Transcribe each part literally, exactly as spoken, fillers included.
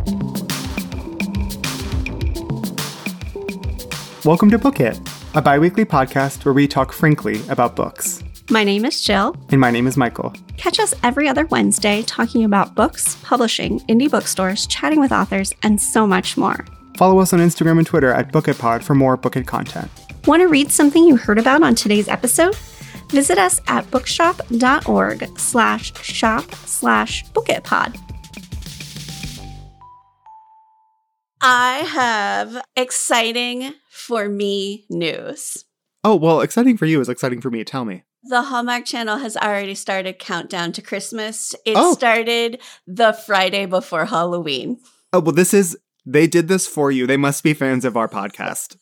Welcome to Book It, a bi-weekly podcast where we talk frankly about books. My name is Jill. And my name is Michael. Catch us every other Wednesday talking about books, publishing, indie bookstores, chatting with authors, and so much more. Follow us on Instagram and Twitter at BookItPod for more Book It content. Want to read something you heard about on today's episode? Visit us at bookshop.org slash shop slash bookitpod. I have exciting for me news. Oh, well, exciting for you is exciting for me. Tell me. The Hallmark Channel has already started Countdown to Christmas. It Oh. started the Friday before Halloween. Oh, well, this is, they did this for you. They must be fans of our podcast.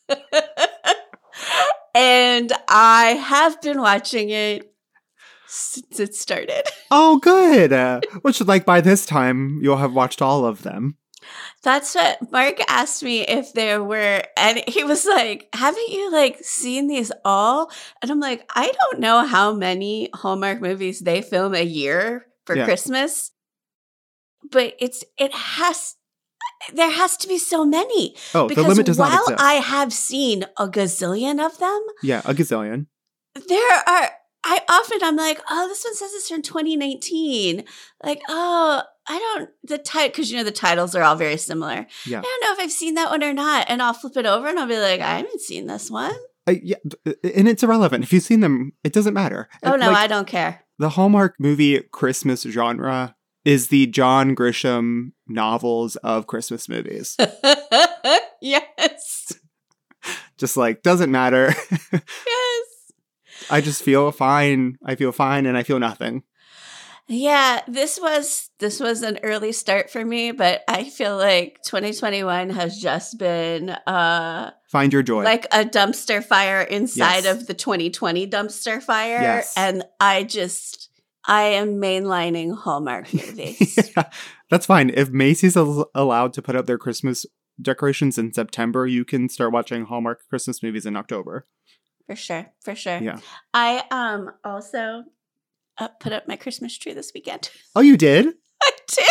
And I have been watching it since it started. Oh, good. Uh, which, like, by this time, you'll have watched all of them. That's what Mark asked me if there were, and he was like, haven't you like seen these all? And I'm like, I don't know how many Hallmark movies they film a year for Yeah. Christmas, but it's, it has, there has to be so many. Oh, because the limit does while not exist. I have seen a gazillion of them, Yeah, a gazillion. there are, I often, I'm like, oh, this one says it's from twenty nineteen. Like, oh, I don't, the title, because you know, the titles are all very similar. Yeah. I don't know if I've seen that one or not. And I'll flip it over and I'll be like, I haven't seen this one. I, yeah, and it's irrelevant. If you've seen them, it doesn't matter. Oh, no, Like, I don't care. the Hallmark movie Christmas genre is the John Grisham novels of Christmas movies. Yes. Just like, doesn't matter. Yes. I just feel fine. I feel fine and I feel nothing. Yeah, this was this was an early start for me, but I feel like twenty twenty-one has just been uh Find your joy. like a dumpster fire inside Yes. of the twenty twenty dumpster fire. Yes. And I just I am mainlining Hallmark movies. Yeah, that's fine. If Macy's is allowed to put up their Christmas decorations in September, you can start watching Hallmark Christmas movies in October. For sure, for sure. Yeah. I um also uh, put up my Christmas tree this weekend. Oh, you did? I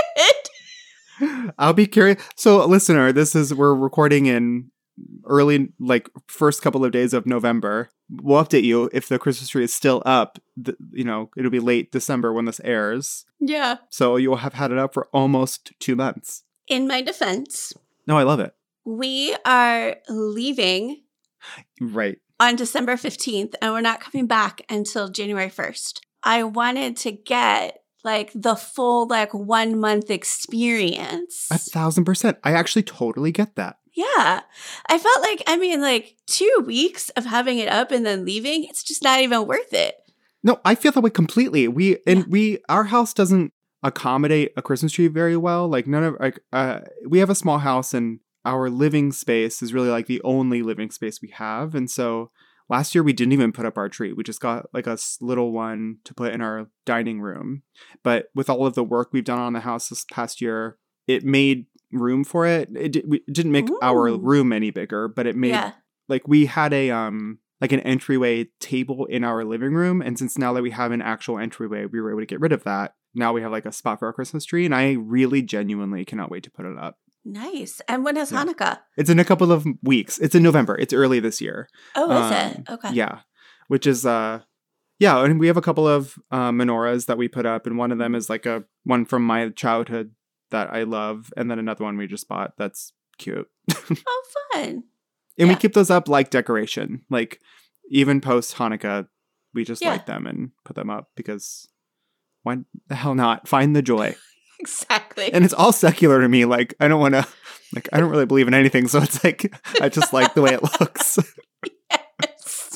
did. I'll be curious. So, listener, this is, we're recording in early, like, first couple of days of November. We'll update you if the Christmas tree is still up. Th- you know, it'll be late December when this airs. Yeah. So you'll have had it up for almost two months. In my defense, No, I love it. we are leaving Right. on December fifteenth, and we're not coming back until January first. I wanted to get like the full like one month experience. A thousand percent. I actually totally get that. Yeah. I felt like, I mean, like two weeks of having it up and then leaving, it's just not even worth it. No, I feel that way completely. We, and Yeah. we, our house doesn't accommodate a Christmas tree very well. Like, none of, like, uh, we have a small house and our living space is really like the only living space we have. And so last year we didn't even put up our tree. We just got like a s- little one to put in our dining room. But with all of the work we've done on the house this past year, it made room for it. It, di- we- it didn't make our Ooh. room any bigger, but it made Yeah. like we had a um like an entryway table in our living room. And since now that we have an actual entryway, we were able to get rid of that. Now we have like a spot for our Christmas tree, and I really genuinely cannot wait to put it up. Nice. And when is Yeah. Hanukkah? It's in a couple of weeks. It's in November. It's early this year. Oh, is Um, it? Okay. Yeah. Which is, uh, yeah. And we have a couple of uh, menorahs that we put up. And one of them is like a one from my childhood that I love. And then another one we just bought that's cute. Oh, fun. And Yeah. we keep those up like decoration. Like even post Hanukkah, we just Yeah. light them and put them up because why the hell not? Find the joy. Exactly. And it's all secular to me. Like, I don't want to, like, I don't really believe in anything. So it's like, I just like the way it looks. Yes.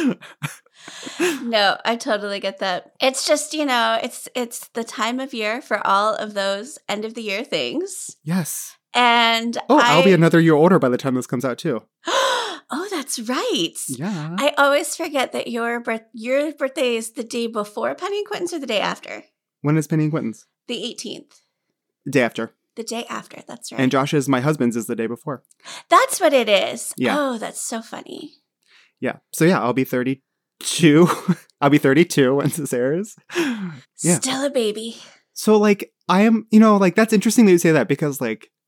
No, I totally get that. It's just, you know, it's it's the time of year for all of those end of the year things. Yes. And Oh, I, I'll be another year older by the time this comes out too. Oh, that's right. Yeah. I always forget that your birth your birthday is the day before Penny and Quentin's or the day after? When is Penny and Quentin's? The eighteenth. Day after. The day after, that's right. And Josh's, my husband's, is the day before. That's what it is. Yeah. Oh, that's so funny. Yeah. So yeah, I'll be thirty-two. I'll be thirty-two when this airs. Yeah. Still a baby. So like, I am, you know, like that's interesting that you say that because like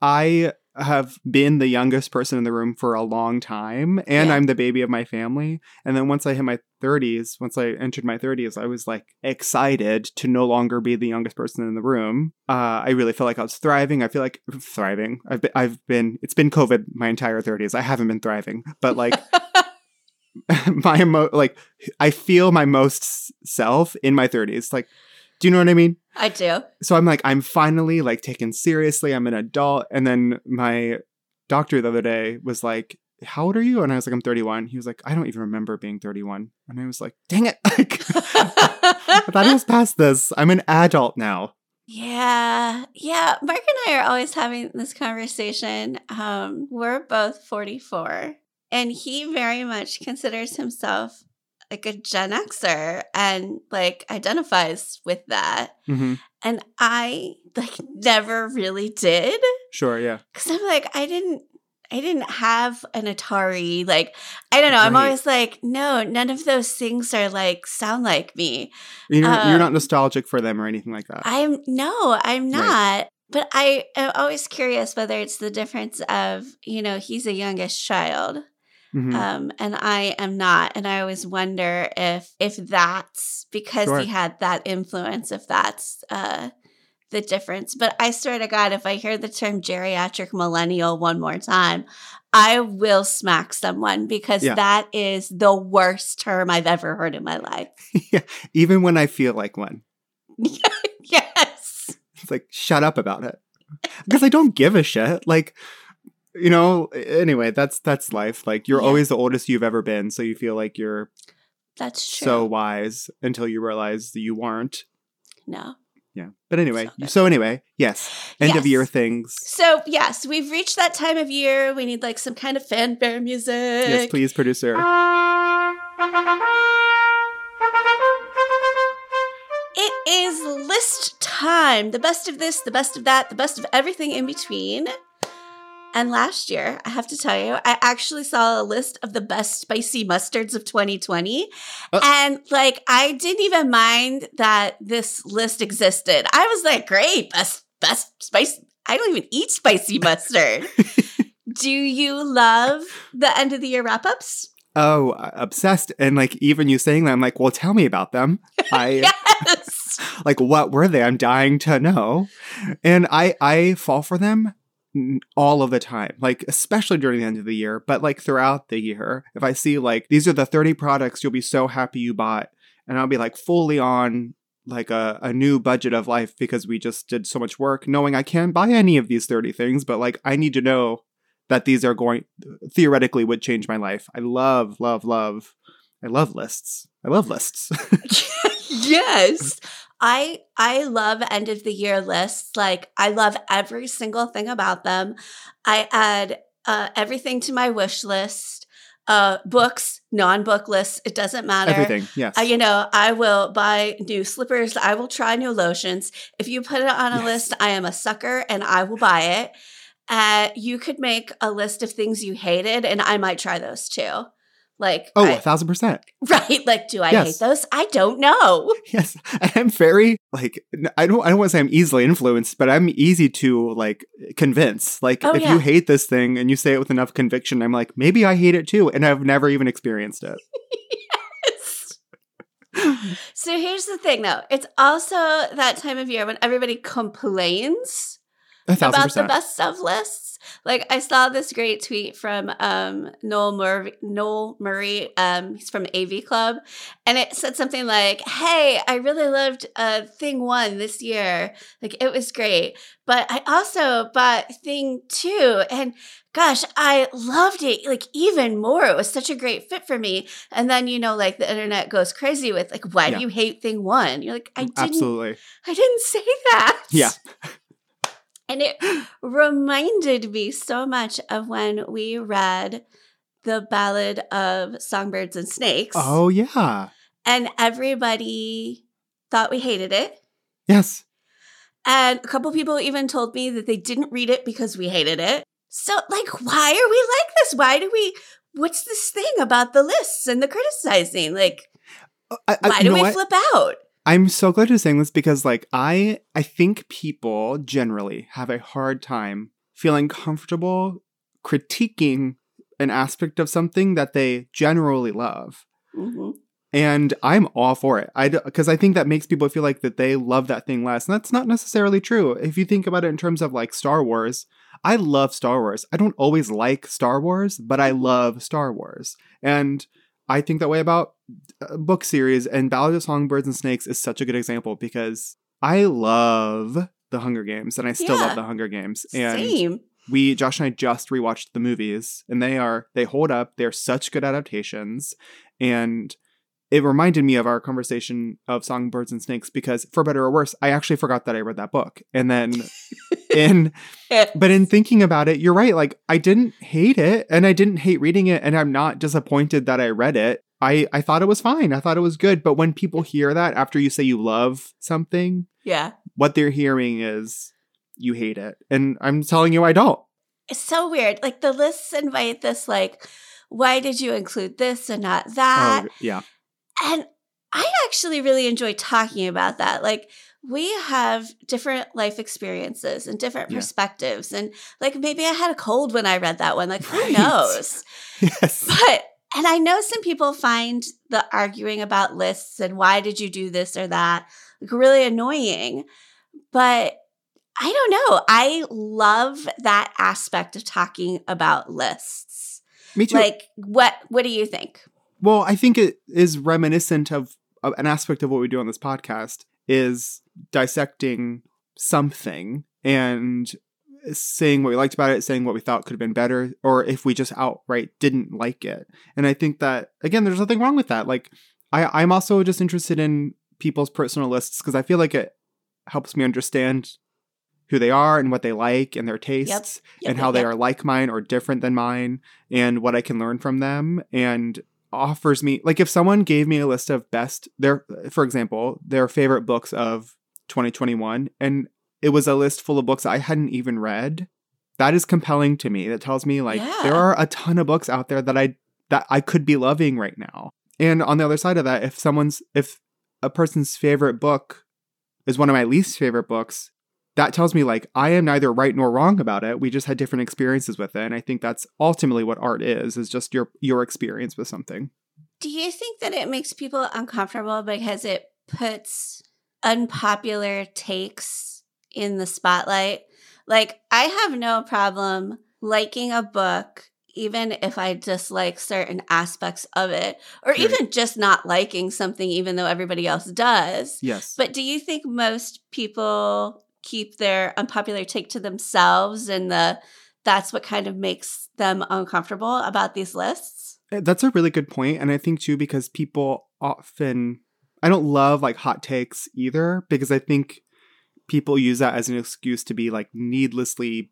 I have been the youngest person in the room for a long time, and Yeah. I'm the baby of my family. And then once I hit my thirties, once I entered my thirties, I was like excited to no longer be the youngest person in the room. Uh, I really feel like I was thriving. I feel like thriving. I've been, I've been, it's been COVID my entire thirties. I haven't been thriving, but like my, emo- like I feel my most self in my thirties. Like, do you know what I mean? I do. So I'm like, I'm finally like taken seriously. I'm an adult. And then my doctor the other day was like, how old are you? And I was like, I'm thirty-one. He was like, I don't even remember being thirty-one. And I was like, dang it. Like, I thought I was past this. I'm an adult now. Yeah. Yeah. Mark and I are always having this conversation. Um, we're both forty-four, and he very much considers himself like a Gen Xer and like identifies with that. Mm-hmm. And I like never really did. Sure, yeah. Cause I'm like, I didn't I didn't have an Atari. Like, I don't know. I'm Right. always like, no, none of those things are like sound like me. You're, Um, you're not nostalgic for them or anything like that. I'm no, I'm not. Right. But I am always curious whether it's the difference of, you know, he's a youngest child. Mhm. Um, and I am not. And I always wonder if if that's because Sure. he had that influence, if that's uh, the difference. But I swear to God, if I hear the term geriatric millennial one more time, I will smack someone because Yeah. that is the worst term I've ever heard in my life. Yeah. Even when I feel like one. Yes. It's like, shut up about it. Because I don't give a shit. Like, you know, anyway, that's that's life. Like, you're Yeah. always the oldest you've ever been, so you feel like you're That's true. so wise until you realize that you weren't. No. Yeah. But anyway, So- so anyway, yes. End of Yes. year things. So, yes, we've reached that time of year. We need like some kind of fanfare music. Yes, please, producer. It is list time. The best of this, the best of that, the best of everything in between. And last year, I have to tell you, I actually saw a list of the best spicy mustards of twenty twenty. Uh- and like, I didn't even mind that this list existed. I was like, great, best, best spice. I don't even eat spicy mustard. Do you love the end of the year wrap ups? Oh, obsessed. And like, even you saying that, I'm like, well, tell me about them. I Yes. like, what were they? I'm dying to know. And I I fall for them n- all of the time, like especially during the end of the year, but like throughout the year. If I see like, these are the thirty products you'll be so happy you bought, and I'll be like fully on like a, a new budget of life because we just did so much work knowing I can't buy any of these thirty things, but like I need to know that these are going, theoretically would change my life. I love, love, love, I love lists. I love lists. Yes. I I love end of the year lists. Like, I love every single thing about them. I add uh, everything to my wish list. Uh, books, non-book lists, it doesn't matter. Everything, yes. Uh, you know, I will buy new slippers. I will try new lotions. If you put it on a Yes. list, I am a sucker and I will buy it. Uh, you could make a list of things you hated, and I might try those too. Like, Oh, I- a thousand percent. right? Like, do I Yes. hate those? I don't know. Yes. And I'm very like, n- I don't I don't want to say I'm easily influenced, but I'm easy to like convince. Like, Oh, if yeah. you hate this thing and you say it with enough conviction, I'm like, maybe I hate it too, and I've never even experienced it. So here's the thing, though. It's also that time of year when everybody complains A thousand about percent. the best of lists. Like, I saw this great tweet from um, Noel Murray. Noel Murray. Um, he's from A V Club, and it said something like, "Hey, I really loved uh, Thing One this year. Like, it was great, but I also bought Thing Two, and gosh, I loved it. Like, even more. It was such a great fit for me." And then, you know, like the internet goes crazy with like, "Why Yeah. do you hate Thing One?" You're like, "I didn't. Absolutely. I didn't say that." Yeah. And it reminded me so much of when we read the Ballad of Songbirds and Snakes. Oh yeah. And everybody thought we hated it. Yes. And a couple people even told me that they didn't read it because we hated it. So, like, why are we like this? Why do we, what's this thing about the lists and the criticizing? Like, I, I, why you do know we what? flip out? I'm so glad you're saying this because like I I think people generally have a hard time feeling comfortable critiquing an aspect of something that they generally love. Mm-hmm. And I'm all for it. I because I think that makes people feel like that they love that thing less. And that's not necessarily true. If you think about it in terms of like Star Wars, I love Star Wars. I don't always like Star Wars, but I love Star Wars. And I think that way about a book series, and Ballad of Songbirds and Snakes is such a good example because I love The Hunger Games and I still Yeah. love The Hunger Games. And Same. we, Josh and I just rewatched the movies and they are, they hold up. They're such good adaptations. And it reminded me of our conversation of Songbirds and Snakes because, for better or worse, I actually forgot that I read that book. And then in, but in thinking about it, you're right. Like, I didn't hate it and I didn't hate reading it. And I'm not disappointed that I read it. I, I thought it was fine. I thought it was good. But when people hear that after you say you love something, Yeah. what they're hearing is you hate it. And I'm telling you, I don't. It's so weird. Like, the lists invite this, like, why did you include this and not that? Oh, yeah. And I actually really enjoy talking about that. Like, we have different life experiences and different Yeah. perspectives. And, like, maybe I had a cold when I read that one. Like, Right. who knows? Yes. But, and I know some people find the arguing about lists and why did you do this or that, like, really annoying. But I don't know. I love that aspect of talking about lists. Me too. Like, what, what do you think? Well, I think it is reminiscent of, of an aspect of what we do on this podcast is dissecting something and saying what we liked about it, saying what we thought could have been better, or if we just outright didn't like it. And I think that, again, there's nothing wrong with that. Like, I, I'm also just interested in people's personal lists because I feel like it helps me understand who they are and what they like and their tastes Yep, and how yep, they yep. are like mine or different than mine and what I can learn from them. And offers me, like, if someone gave me a list of best their, for example, their favorite books of twenty twenty-one, and it was a list full of books I hadn't even read, that is compelling to me. That tells me, like, Yeah. there are a ton of books out there that I that I could be loving right now. And on the other side of that, if someone's if a person's favorite book is one of my least favorite books, that tells me, like, I am neither right nor wrong about it. We just had different experiences with it. And I think that's ultimately what art is, is just your your experience with something. Do you think that it makes people uncomfortable because it puts unpopular takes in the spotlight? Like, I have no problem liking a book, even if I dislike certain aspects of it, or Right. even just not liking something, even though everybody else does. Yes. But do you think most people keep their unpopular take to themselves and the that's what kind of makes them uncomfortable about these lists? That's a really good point. And I think, too, because people often, I don't love, like, hot takes either, because I think people use that as an excuse to be, like, needlessly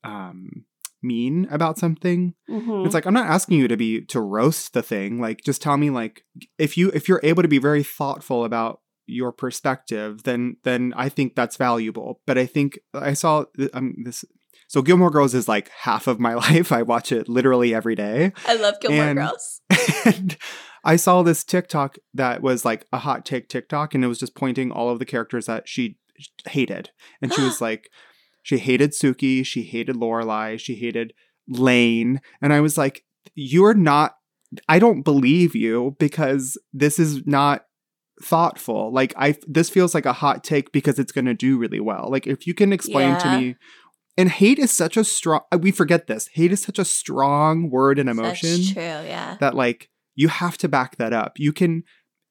um, mean about something. Mm-hmm. It's like, I'm not asking you to be, to roast the thing. Like, just tell me, like, if you, if you're able to be very thoughtful about your perspective, then, then I think that's valuable. But I think I saw um, this. So Gilmore Girls is like half of my life. I watch it literally every day. I love Gilmore And- Girls. And I saw this TikTok that was like a hot take TikTok, and it was just pointing all of the characters that she hated. And she was like, she hated Suki, she hated Lorelai, she hated Lane. And I was like, you're not, I don't believe you because this is not thoughtful. Like, I, this feels like a hot take because it's going to do really well. Like, if you can explain Yeah. to me. And hate is such a strong, we forget this. Hate is such a strong word and emotion That's true, yeah. that, like, you have to back that up. You can,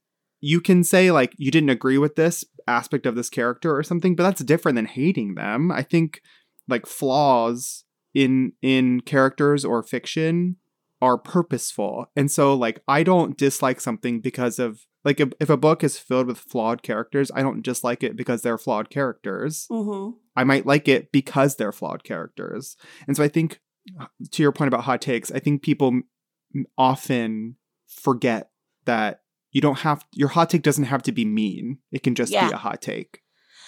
you can say, like, you didn't agree with this aspect of this character or something, but that's different than hating them. I think, like, flaws in, in characters or fiction are purposeful. And so, like, I don't dislike something because of, like, if, if a book is filled with flawed characters, I don't dislike it because they're flawed characters. Mm-hmm. I might like it because they're flawed characters. And so I think, to your point about hot takes, I think people m- often forget that you don't have, your hot take doesn't have to be mean. It can just Yeah. be a hot take.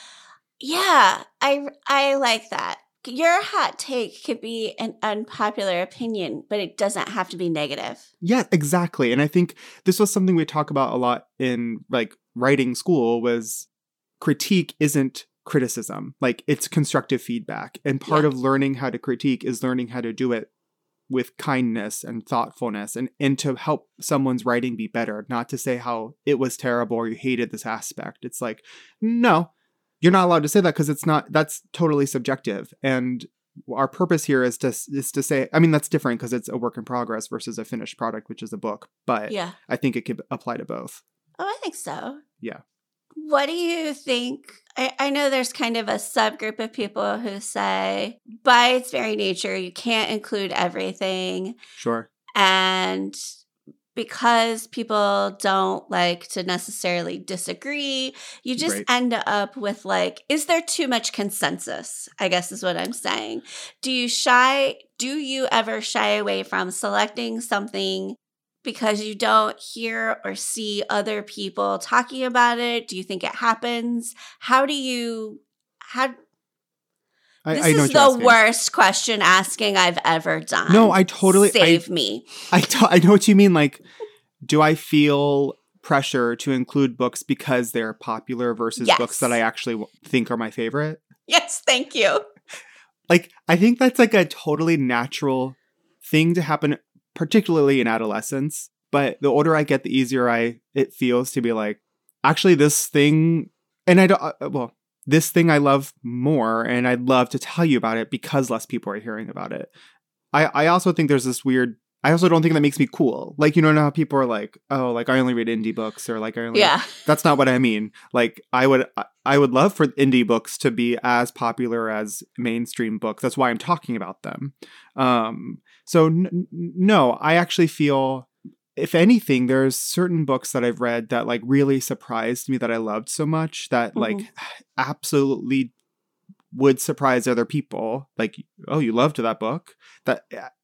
Yeah, I, I like that. Your hot take could be an unpopular opinion, but it doesn't have to be negative. Yeah, exactly. And I think this was something we talk about a lot in, like, writing school, was critique isn't criticism. Like, it's constructive feedback. And part Yeah. of learning how to critique is learning how to do it with kindness and thoughtfulness, and, and to help someone's writing be better, not to say how it was terrible or you hated this aspect. It's like, no, you're not allowed to say that, because it's not, that's totally subjective. And our purpose here is to, is to say, I mean, that's different because it's a work in progress versus a finished product, which is a book. But Yeah. I think it could apply to both. Oh, I think so. Yeah. What do you think? I, I know there's kind of a subgroup of people who say, by its very nature, you can't include everything. Sure. And because people don't like to necessarily disagree, you just Right. end up with like, is there too much consensus? I guess is what I'm saying. Do you shy, do you ever shy away from selecting something because you don't hear or see other people talking about it? Do you think it happens? How do you, how, I, this I know is what the you're asking. worst question asking I've ever done. No, I totally- Save I- me. I, t- I know what you mean. Like, do I feel pressure to include books because they're popular versus Yes. books that I actually w- think are my favorite? Yes, thank you. Like, I think that's like a totally natural thing to happen, particularly in adolescence. But the older I get, the easier I it feels to be like, actually, this thing, and I don't, uh, well, this thing I love more, and I'd love to tell you about it because less people are hearing about it. I, I also think there's this weird, I also don't think that makes me cool. Like, you know how people are like, oh, like I only read indie books, or like I only, Yeah. that's not what I mean. Like, I would, I would love for indie books to be as popular as mainstream books. That's why I'm talking about them. Um, so n- no, I actually feel, if anything, there's certain books that I've read that like really surprised me, that I loved so much, that like Mhm. absolutely would surprise other people. Like, oh, you loved that book? That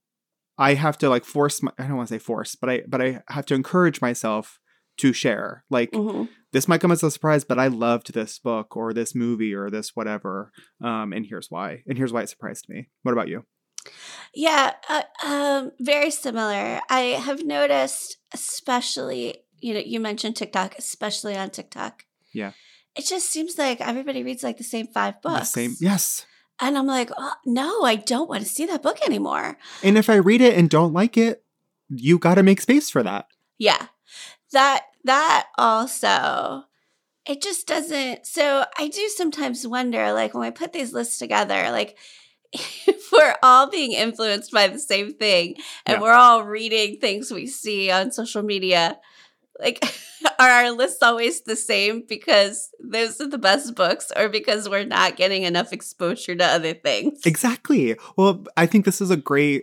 I have to like force my, I don't want to say force, but I, but I have to encourage myself to share. Like, Mhm. this might come as a surprise, but I loved this book or this movie or this whatever. Um, and here's why. And here's why it surprised me. What about you? Yeah, uh, um, very similar. I have noticed, especially, you know, you mentioned TikTok, especially on TikTok. Yeah. It just seems like everybody reads like the same five books. The same. Yes. And I'm like, oh, no, I don't want to see that book anymore. And if I read it and don't like it, you got to make space for that. Yeah. That, that also, it just doesn't. So I do sometimes wonder, like, when I put these lists together, like, if we're all being influenced by the same thing and Yeah. we're all reading things we see on social media, like, are our lists always the same because those are the best books, or because we're not getting enough exposure to other things? Exactly. Well, I think this is a great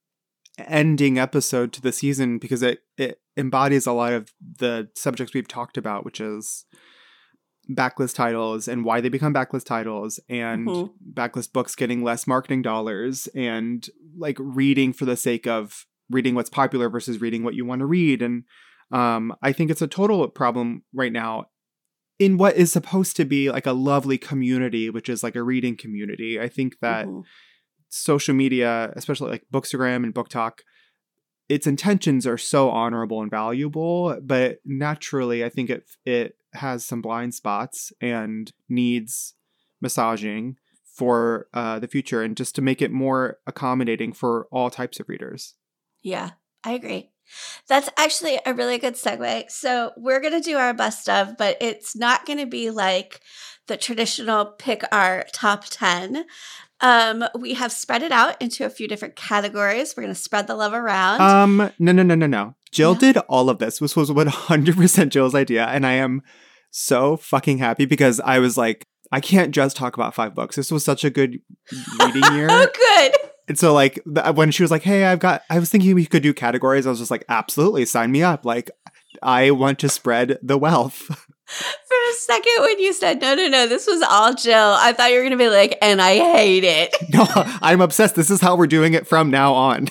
ending episode to the season because it, it embodies a lot of the subjects we've talked about, which is backlist titles and why they become backlist titles, and Mhm. backlist books getting less marketing dollars, and like reading for the sake of reading what's popular versus reading what you want to read. And um, I think it's a total problem right now in what is supposed to be like a lovely community, which is like a reading community. I think that Mhm. social media, especially like Bookstagram and Book Talk, its intentions are so honorable and valuable, but naturally I think it it has some blind spots and needs massaging for uh, the future, and just to make it more accommodating for all types of readers. Yeah, I agree. That's actually a really good segue. So we're going to do our best of, but it's not going to be like the traditional pick our top ten. Um, we have spread it out into a few different categories. We're going to spread the love around. Um, no, no, no, no, no. Jill No? did all of this. This was one hundred percent Jill's idea, and I am so fucking happy because I was like, I can't just talk about five books. This was such a good reading year. Oh, good. And so like th- when she was like, hey, I've got, I was thinking we could do categories. I was just like, absolutely, sign me up. Like, I want to spread the wealth. For a second when you said, no, no, no, this was all Jill, I thought you were going to be like, and I hate it. No, I'm obsessed. This is how we're doing it from now on.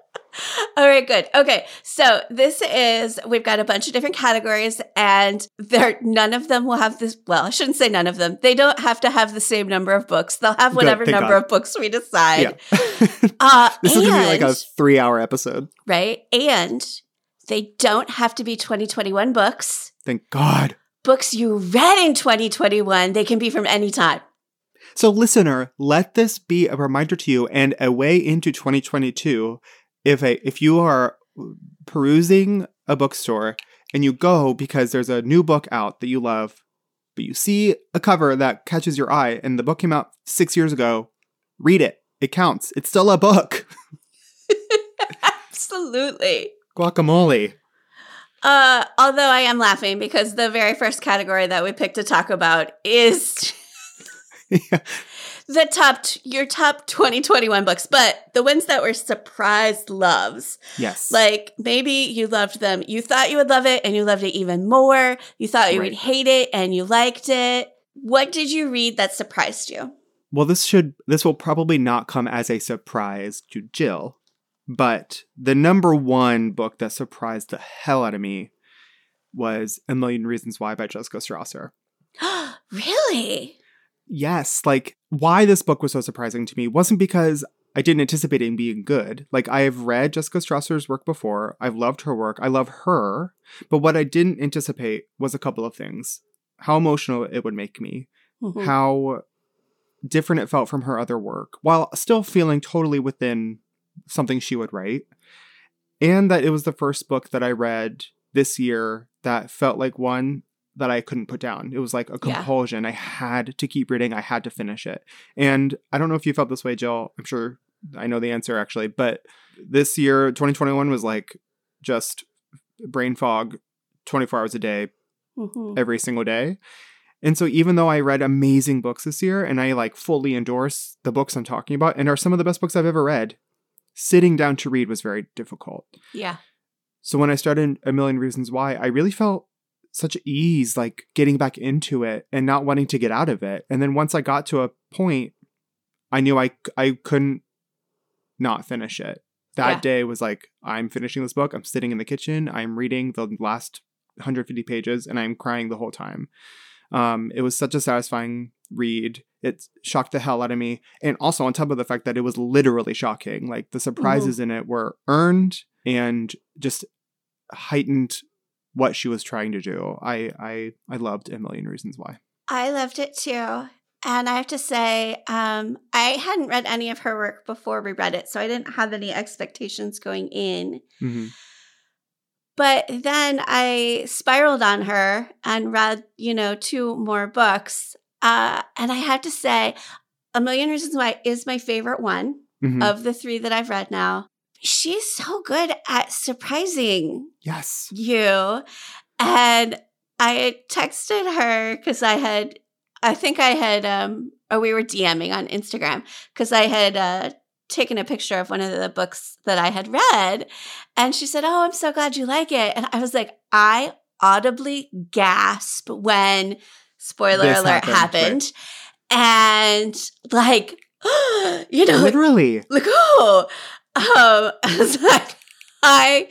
All right, good. Okay, so this is, we've got a bunch of different categories, and there, none of them will have this, well, I shouldn't say none of them. They don't have to have the same number of books. They'll have whatever Good, thank number God. of books we decide. Yeah. Uh, This and, is going to be like a three hour episode. right? And they don't have to be twenty twenty-one books. Thank God. Books you read in twenty twenty-one, they can be from any time. So, listener, let this be a reminder to you and a way into twenty twenty-two. If a if you are perusing a bookstore and you go because there's a new book out that you love, but you see a cover that catches your eye and the book came out six years ago, read it. It counts. It's still a book. Absolutely. Guacamole. Uh, although I am laughing because the very first category that we picked to talk about is yeah. the top, t- your top twenty twenty-one books, but the ones that were surprise loves. Yes. Like maybe you loved them. You thought you would love it and you loved it even more. You thought you Right. would hate it and you liked it. What did you read that surprised you? Well, this should this will probably not come as a surprise to Jill, but the number one book that surprised the hell out of me was A Million Reasons Why by Jessica Strasser. Really? Yes, like why this book was so surprising to me wasn't because I didn't anticipate it being good. Like I have read Jessica Strasser's work before. I've loved her work. I love her. But what I didn't anticipate was a couple of things. How emotional it would make me. Mm-hmm. How different it felt from her other work, while still feeling totally within something she would write. And that it was the first book that I read this year that felt like one that I couldn't put down. It was like a compulsion. Yeah. I had to keep reading. I had to finish it. And I don't know if you felt this way, Jill. I'm sure I know the answer actually. But this year, twenty twenty-one was like just brain fog twenty-four hours a day, mm-hmm. every single day. And so even though I read amazing books this year and I like fully endorse the books I'm talking about and are some of the best books I've ever read, sitting down to read was very difficult. Yeah. So when I started A Million Reasons Why, I really felt such ease, like getting back into it and not wanting to get out of it. And then once I got to a point, I knew I, I couldn't not finish it. That yeah. day was like, I'm finishing this book. I'm sitting in the kitchen. I'm reading the last one hundred fifty pages and I'm crying the whole time. Um, it was such a satisfying read. It shocked the hell out of me. And also on top of the fact that it was literally shocking, like the surprises mm-hmm. in it were earned and just heightened what she was trying to do. I, I, I loved A Million Reasons Why. I loved it too. And I have to say, um, I hadn't read any of her work before we read it, so I didn't have any expectations going in. Mm-hmm. But then I spiraled on her and read, you know, two more books. Uh, and I have to say, A Million Reasons Why is my favorite one mm-hmm. of the three that I've read now. She's so good at surprising yes. you. And I had texted her because I had, I think I had, um, or we were DMing on Instagram because I had uh, taken a picture of one of the books that I had read. And she said, oh, I'm so glad you like it. And I was like, I audibly gasp when, spoiler this alert, happened. happened. And like, you know. Literally. Like, oh. Um, I was like, I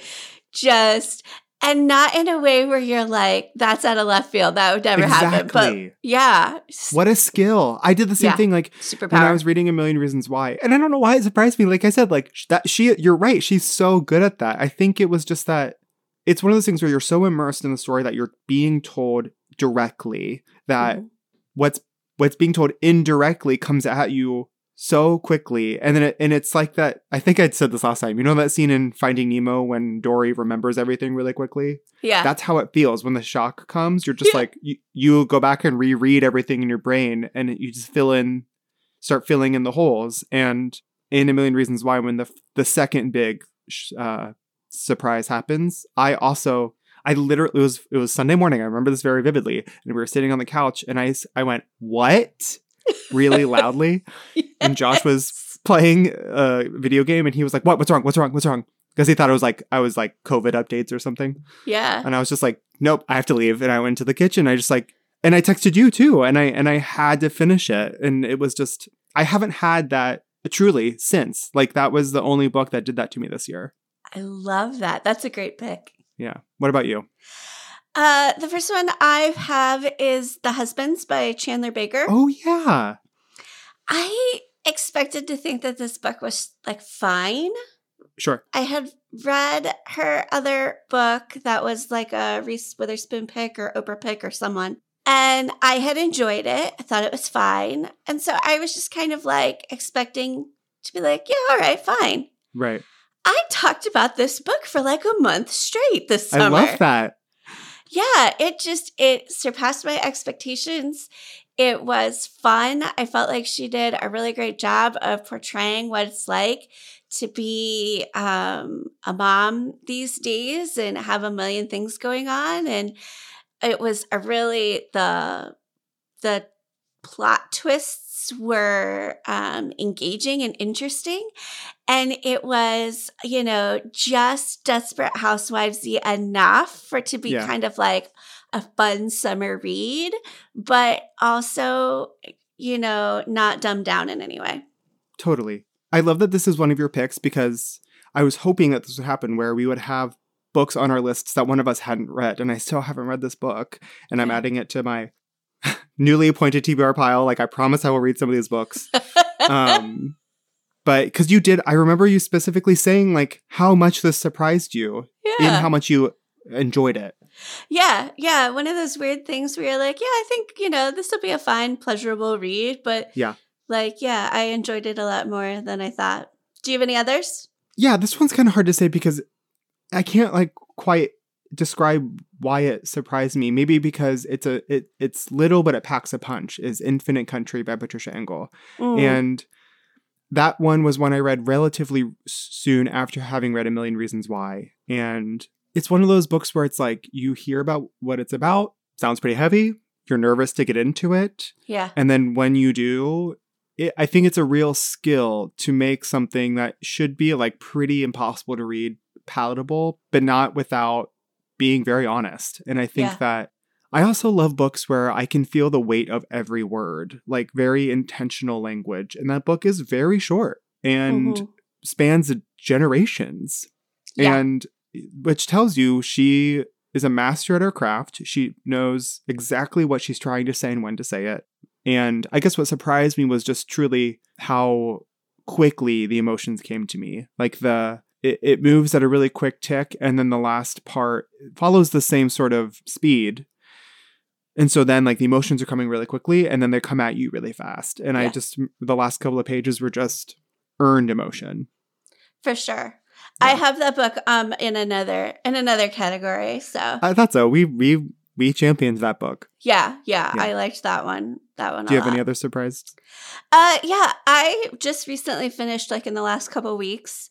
just, and not in a way where you're like, that's out of left field. That would never exactly. happen. But yeah. What a skill. I did the same yeah. thing like Superpower. When I was reading A Million Reasons Why. And I don't know why it surprised me. Like I said, like that she, you're right. She's so good at that. I think it was just that it's one of those things where you're so immersed in the story that you're being told directly that mm-hmm. what's, what's being told indirectly comes at you so quickly. And then it, and it's like that. I think I'd said this last time. You know that scene in Finding Nemo when Dory remembers everything really quickly? Yeah. That's how it feels when the shock comes. You're just yeah. like, you, you go back and reread everything in your brain and you just fill in, start filling in the holes. And in A Million Reasons Why, when the the second big uh, surprise happens, I also, I literally, it was, it was Sunday morning. I remember this very vividly. And we were sitting on the couch and I, I went, what? Really loudly. Yes. And Josh was playing a video game and he was like, what? What's wrong? What's wrong? What's wrong? Because he thought it was like, I was like COVID updates or something. Yeah. And I was just like, nope, I have to leave. And I went to the kitchen. I just like, and I texted you too. And I, and I had to finish it. And it was just, I haven't had that truly since. Like that was the only book that did that to me this year. I love that. That's a great pick. Yeah. What about you? Uh, the first one I have is The Husbands by Chandler Baker. Oh, yeah. I expected to think that this book was like fine. Sure. I had read her other book that was like a Reese Witherspoon pick or Oprah pick or someone. And I had enjoyed it. I thought it was fine. And so I was just kind of like expecting to be like, yeah, all right, fine. Right. I talked about this book for like a month straight this summer. I love that. Yeah, it just, it surpassed my expectations. It was fun. I felt like she did a really great job of portraying what it's like to be um, a mom these days and have a million things going on. And it was a really, the, the plot twists were um, engaging and interesting. And it was, you know, just Desperate Housewives-y enough for it to be Yeah. kind of like a fun summer read, but also, you know, not dumbed down in any way. Totally. I love that this is one of your picks because I was hoping that this would happen where we would have books on our lists that one of us hadn't read. And I still haven't read this book. And I'm Yeah. adding it to my newly appointed T B R pile. Like, I promise I will read some of these books. um, but because you did, I remember you specifically saying like how much this surprised you Yeah. and how much you enjoyed it. Yeah, yeah. One of those weird things where you're like, yeah, I think, you know, this will be a fine, pleasurable read. But Yeah. like, yeah, I enjoyed it a lot more than I thought. Do you have any others? Yeah, this one's kind of hard to say because I can't like quite describe why it surprised me. Maybe because it's a it it's little but it packs a punch. Is Infinite Country by Patricia Engel. Mm. And that one was one I read relatively soon after having read A Million Reasons Why. And it's one of those books where it's like you hear about what it's about, sounds pretty heavy, you're nervous to get into it. Yeah. And then when you do, it, I think it's a real skill to make something that should be like pretty impossible to read palatable, but not without being very honest. And I think Yeah. that I also love books where I can feel the weight of every word, like very intentional language. And that book is very short and Mhm. spans generations. Yeah. And which tells you she is a master at her craft. She knows exactly what she's trying to say and when to say it. And I guess what surprised me was just truly how quickly the emotions came to me. Like the it, it moves at a really quick tick, and then the last part follows the same sort of speed. And so then like the emotions are coming really quickly and then they come at you really fast. And I Yeah. just, the last couple of pages were just earned emotion. For sure. Yeah. I have that book um in another in another category. So I thought so. We, we, we championed that book. yeah, yeah, Yeah. I liked that one. That one. Do you a have any lot. other surprises? Uh, yeah, I just recently finished, like in the last couple weeks,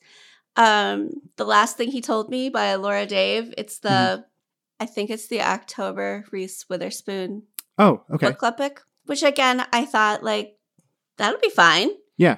um, The Last Thing He Told Me by Laura Dave. It's the, Mm-hmm. I think it's the October Reese Witherspoon Oh, okay. book club pick, which again, I thought like, that'll be fine. Yeah.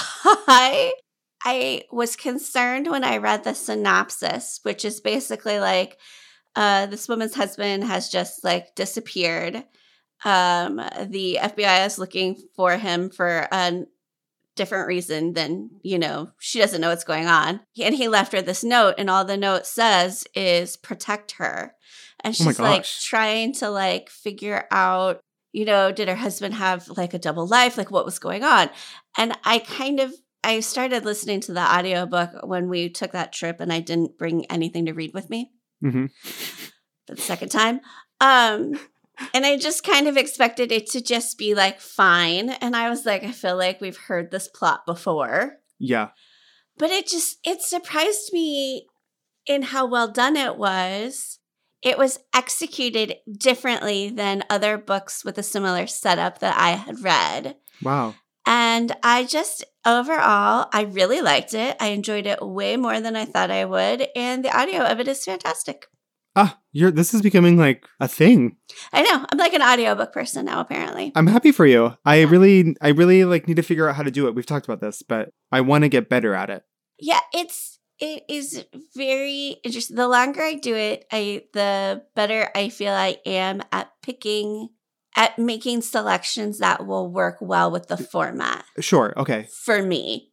I, I was concerned when I read the synopsis, which is basically like, uh, this woman's husband has just like disappeared. Um, the F B I is looking for him for a different reason than, you know, she doesn't know what's going on. And he left her this note, and all the note says is protect her. And Oh my she's like gosh. trying to like figure out, you know, did her husband have like a double life? Like what was going on? And I kind of, I started listening to the audiobook when we took that trip, and I didn't bring anything to read with me Mm-hmm. for the second time. Um, and I just kind of expected it to just be like fine. And I was like, I feel like we've heard this plot before. Yeah. But it just, it surprised me in how well done it was. It was executed differently than other books with a similar setup that I had read. Wow. And I just, overall, I really liked it. I enjoyed it way more than I thought I would. And the audio of it is fantastic. Ah, you're, this is becoming like a thing. I know. I'm like an audiobook person now, apparently. I'm happy for you. I Yeah. really, I really like need to figure out how to do it. We've talked about this, but I want to get better at it. Yeah, it's it is very interesting. The longer I do it, I the better I feel I am at picking at making selections that will work well with the format Sure. Okay. for me.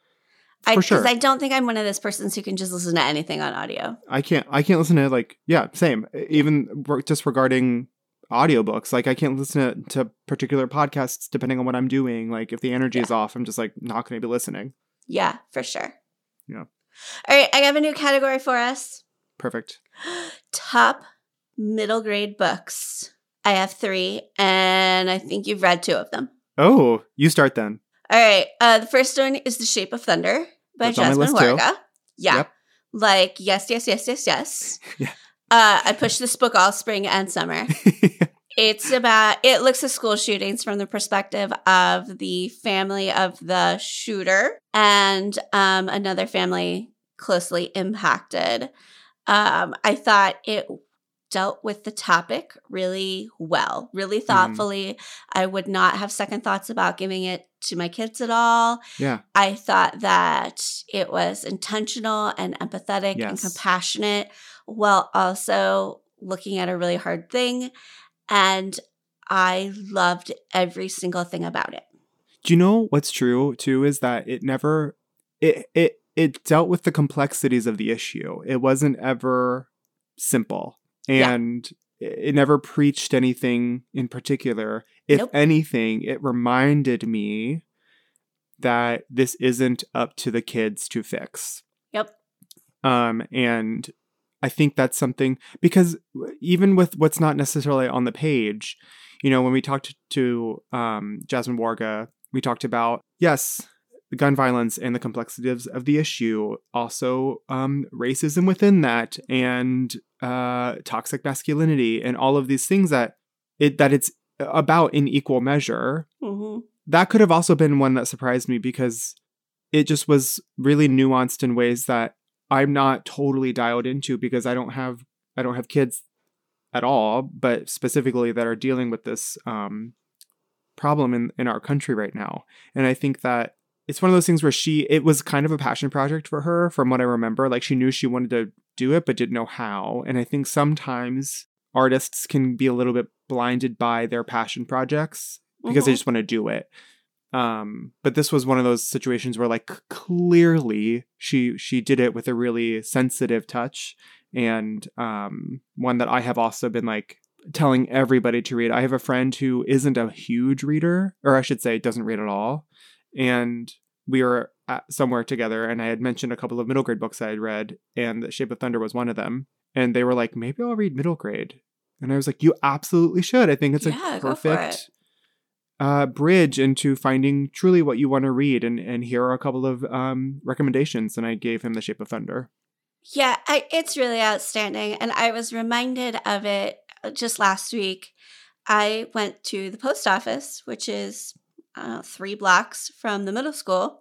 I, For sure. Because I don't think I'm one of those persons who can just listen to anything on audio. I can't, I can't listen to like, yeah, same. Even re- just regarding audiobooks, like I can't listen to, to particular podcasts depending on what I'm doing. Like if the energy is off, I'm just like not going to be listening. Yeah, for sure. Yeah. All right, I have a new category for us. Perfect. Top middle grade books. I have three, and I think you've read two of them. Oh, you start then. All right. Uh, the first one is The Shape of Thunder by That's on my Jasmine list too. Warga. Yeah. Yep. Like, yes, yes, yes, yes, yes. Yeah. Uh, I pushed this book all spring and summer. It's about, it looks at school shootings from the perspective of the family of the shooter and um, another family closely impacted. Um, I thought it dealt with the topic really well, really thoughtfully. Mm. I would not have second thoughts about giving it to my kids at all. Yeah. I thought that it was intentional and empathetic yes. and compassionate while also looking at a really hard thing. And I loved every single thing about it. Do you know what's true too is that it never it it it dealt with the complexities of the issue. It wasn't ever simple. And yeah. it never preached anything in particular. If nope. anything, it reminded me that this isn't up to the kids to fix. Yep. Um, and I think that's something, because even with what's not necessarily on the page, you know, when we talked to um, Jasmine Warga, we talked about, yes, the gun violence and the complexities of the issue, also um, racism within that, and uh, toxic masculinity, and all of these things that it that it's about in equal measure. Mm-hmm. That could have also been one that surprised me, because it just was really nuanced in ways that I'm not totally dialed into, because I don't have I don't have kids at all, but specifically that are dealing with this um, problem in, in our country right now. And I think that it's one of those things where she, it was kind of a passion project for her, from what I remember. Like, she knew she wanted to do it, but didn't know how. And I think sometimes artists can be a little bit blinded by their passion projects because mm-hmm. they just want to do it. Um, but this was one of those situations where, like, clearly she she did it with a really sensitive touch, and um, one that I have also been, like, telling everybody to read. I have a friend who isn't a huge reader, or I should say doesn't read at all. And we were at somewhere together, and I had mentioned a couple of middle grade books I had read, and The Shape of Thunder was one of them. And they were like, maybe I'll read middle grade. And I was like, you absolutely should. I think it's yeah, a perfect uh, bridge into finding truly what you want to read. And, and here are a couple of um, recommendations. And I gave him The Shape of Thunder. Yeah, I, it's really outstanding. And I was reminded of it just last week. I went to the post office, which is Uh, three blocks from the middle school,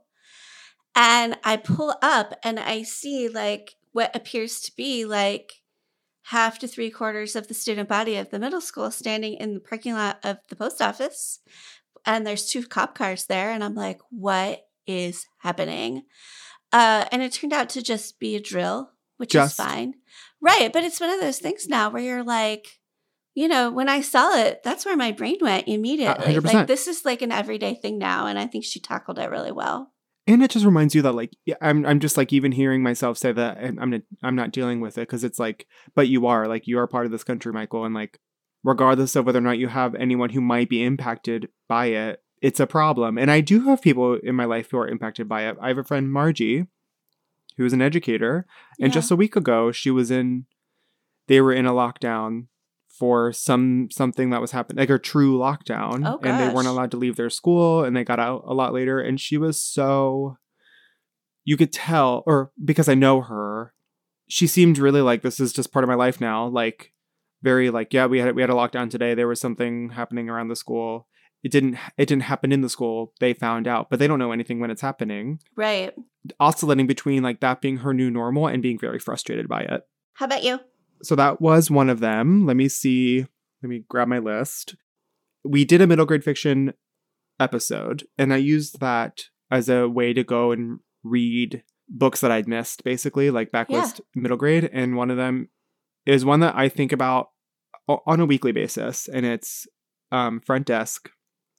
and I pull up and I see, like, what appears to be like half to three quarters of the student body of the middle school standing in the parking lot of the post office, and there's two cop cars there, and I'm like, what is happening? Uh, and it turned out to just be a drill, which just. is fine. Right, but it's one of those things now where you're like, you know, when I saw it, that's where my brain went immediately. one hundred percent. Like, this is like an everyday thing now, and I think she tackled it really well. And it just reminds you that, like, yeah, I'm I'm just like even hearing myself say that, and I'm not, I'm not dealing with it, because it's like, but you are, like, you are part of this country, Michael, and, like, regardless of whether or not you have anyone who might be impacted by it, it's a problem. And I do have people in my life who are impacted by it. I have a friend, Margie, who is an educator, and yeah. just a week ago, she was in, they were in a lockdown for some something that was happening, like a true lockdown, oh, and they weren't allowed to leave their school, and they got out a lot later. And she was so, you could tell, or because I know her, she seemed really like, this is just part of my life now. Like, very like, yeah, we had we had a lockdown today. There was something happening around the school. It didn't it didn't happen in the school. They found out, but they don't know anything when it's happening. Right. Oscillating between, like, that being her new normal and being very frustrated by it. How about you? So that was one of them. Let me see. Let me grab my list. We did a middle grade fiction episode, and I used that as a way to go and read books that I'd missed, basically, like backlist yeah. middle grade. And one of them is one that I think about on a weekly basis, and it's um, Front Desk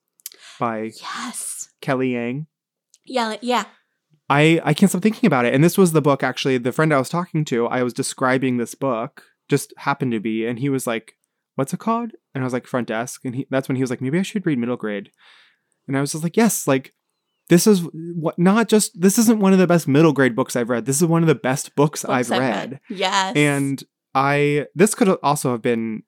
by yes. Kelly Yang. Yeah, yeah. I, I can't stop thinking about it. And this was the book, actually, the friend I was talking to, I was describing this book, just happened to be, and he was like, what's it called? And I was like, Front Desk. And he, that's when he was like, maybe I should read middle grade. And I was just like, yes, like, this is what, not just, this isn't one of the best middle grade books I've read. This is one of the best books, books I've, I've read. read. Yes. And I, this could also have been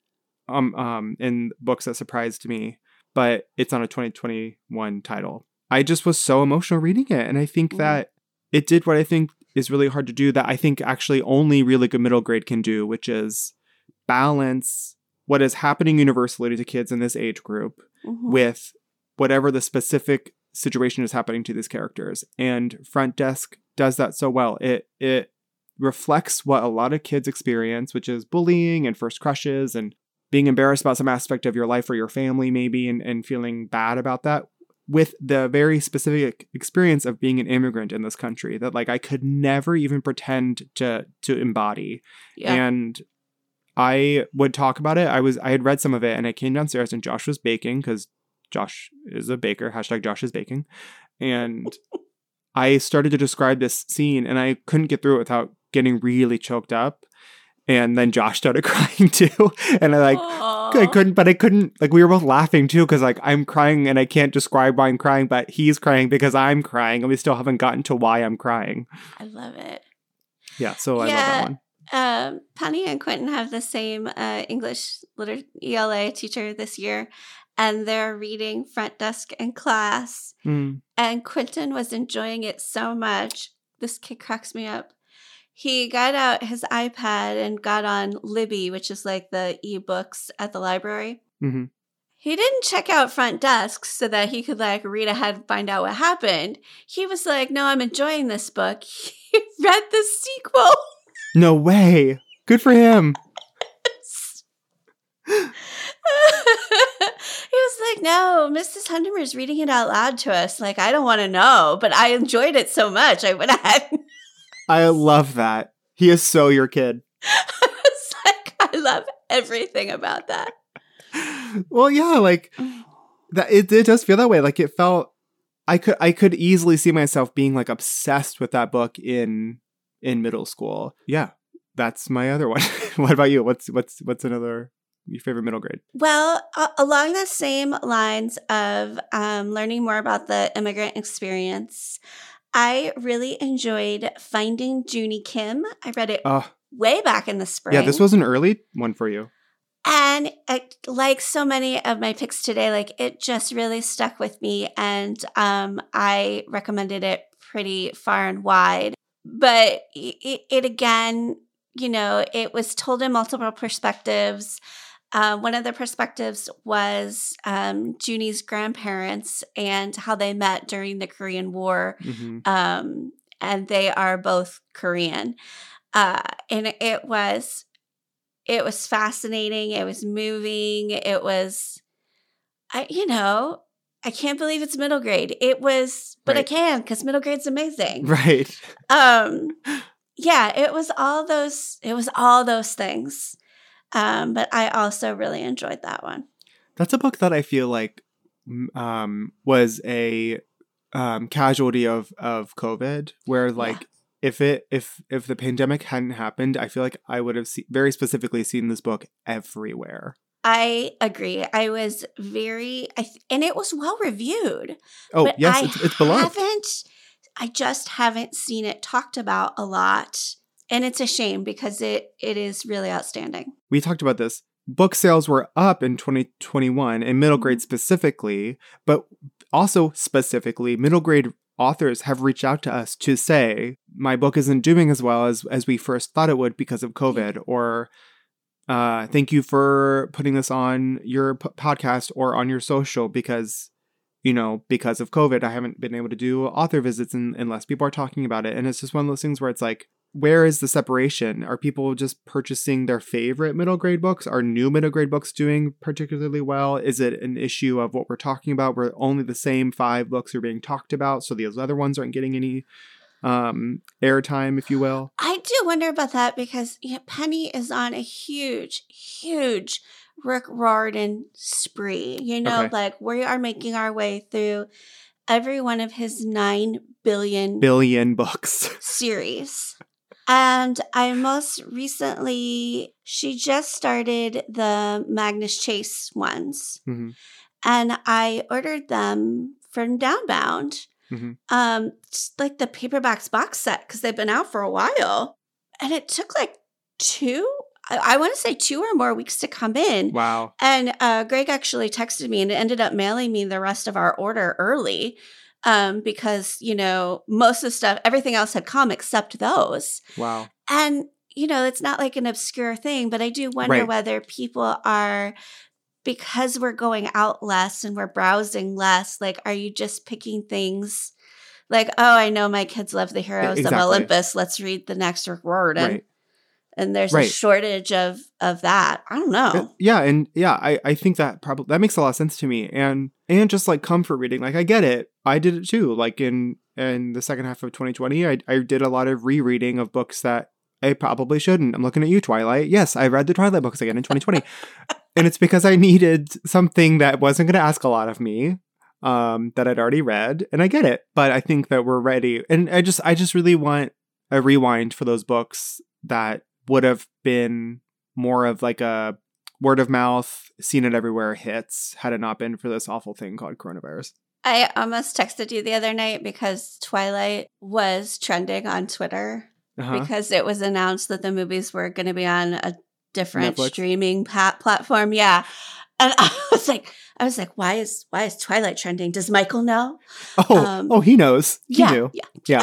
um um in books that surprised me, but it's on a twenty twenty-one title. I just was so emotional reading it, and I think mm. that it did what I think is really hard to do, that I think actually only really good middle grade can do, which is balance what is happening universally to kids in this age group mm-hmm. with whatever the specific situation is happening to these characters. And Front Desk does that so well. It it reflects what a lot of kids experience, which is bullying and first crushes and being embarrassed about some aspect of your life or your family maybe, and, and feeling bad about that, with the very specific experience of being an immigrant in this country that like I could never even pretend to to embody. Yeah. And I would talk about it. I was I had read some of it, and I came downstairs and Josh was baking, because Josh is a baker. Hashtag Josh is baking. And I started to describe this scene, and I couldn't get through it without getting really choked up. And then Josh started crying too. And I like, Aww. I couldn't, but I couldn't, like we were both laughing too, because like I'm crying and I can't describe why I'm crying, but he's crying because I'm crying, and we still haven't gotten to why I'm crying. I love it. Yeah, so yeah, I love that one. Um, Penny and Quentin have the same uh, English liter- E L A teacher this year, and they're reading Front Desk in class. Mm. And Quentin was enjoying it so much. This kid cracks me up. He got out his iPad and got on Libby, which is like the ebooks at the library. Mm-hmm. He didn't check out Front Desk so that he could like read ahead and find out what happened. He was like, no, I'm enjoying this book. He read the sequel. No way. Good for him. He was like, no, Missus Hundimer is reading it out loud to us. Like, I don't want to know, but I enjoyed it so much. I went ahead. I love that. He is so your kid. It's like, I love everything about that. Well, yeah, like that. It, it does feel that way. Like it felt, I could, I could easily see myself being like obsessed with that book in, in middle school. Yeah, that's my other one. What about you? What's, what's, what's another, your favorite middle grade? Well, uh, along the same lines of um, learning more about the immigrant experience, I really enjoyed Finding Junie Kim. I read it uh, way back in the spring. Yeah, this was an early one for you. And it, like so many of my picks today, like it just really stuck with me. And um, I recommended it pretty far and wide. But it, it again, you know, it was told in multiple perspectives. Uh, one of the perspectives was um, Junie's grandparents and how they met during the Korean War. Mm-hmm. Um, and they are both Korean. Uh, and it was, it was fascinating. It was moving. It was, I, you know, I can't believe it's middle grade. It was, but right. I can, because middle grade's amazing. Right. Um, yeah, it was all those, it was all those things. Um, but I also really enjoyed that one. That's a book that I feel like um, was a um, casualty of, of COVID, where like yeah. if it if if the pandemic hadn't happened, I feel like I would have se- very specifically seen this book everywhere. I agree. I was very, I th- and it was well reviewed. Oh but yes, I it's, it's beloved. Haven't, I just haven't seen it talked about a lot. And it's a shame because it it is really outstanding. We talked about this. Book sales were up in twenty twenty-one in middle grade specifically, but also specifically, middle grade authors have reached out to us to say, my book isn't doing as well as, as we first thought it would because of COVID, yeah. or uh, thank you for putting this on your p- podcast or on your social because, you know, because of COVID, I haven't been able to do author visits in, unless people are talking about it. And it's just one of those things where it's like, where is the separation? Are people just purchasing their favorite middle grade books? Are new middle grade books doing particularly well? Is it an issue of what we're talking about where only the same five books are being talked about, so those other ones aren't getting any um, airtime, if you will? I do wonder about that because you know, Penny is on a huge, huge Rick Riordan spree. You know, okay. like we are making our way through every one of his nine billion billion books series. And I most recently, she just started the Magnus Chase ones. Mm-hmm. And I ordered them from Downbound, mm-hmm. um, just like the paperbacks box set, because they've been out for a while. And it took like two, I, I want to say two or more weeks to come in. Wow. And uh, Greg actually texted me and ended up mailing me the rest of our order early um, because, you know, most of the stuff, everything else had come except those. Wow. And, you know, it's not like an obscure thing, but I do wonder Right. whether people are, because we're going out less and we're browsing less, like, are you just picking things like, oh, I know my kids love the heroes Exactly. of Olympus. Let's read the next word. And, Right. and there's Right. a shortage of, of that. I don't know. Uh, Yeah, and yeah, I, I think that probably that makes a lot of sense to me. And and just like comfort reading, like I get it. I did it too. Like in in the second half of twenty twenty, I I did a lot of rereading of books that I probably shouldn't. I'm looking at you, Twilight. Yes, I read the Twilight books again in twenty twenty. And it's because I needed something that wasn't going to ask a lot of me, um, that I'd already read, and I get it. But I think that we're ready, and I just, I just really want a rewind for those books that would have been more of like a word of mouth, seen it everywhere hits, had it not been for this awful thing called coronavirus. I almost texted you the other night because Twilight was trending on Twitter Uh-huh. because it was announced that the movies were going to be on a different Netflix. streaming pa- platform. Yeah. And I was like, I was like, why is why is Twilight trending? Does Michael know? Oh, Um, oh, he knows. He yeah, knew. yeah, Yeah.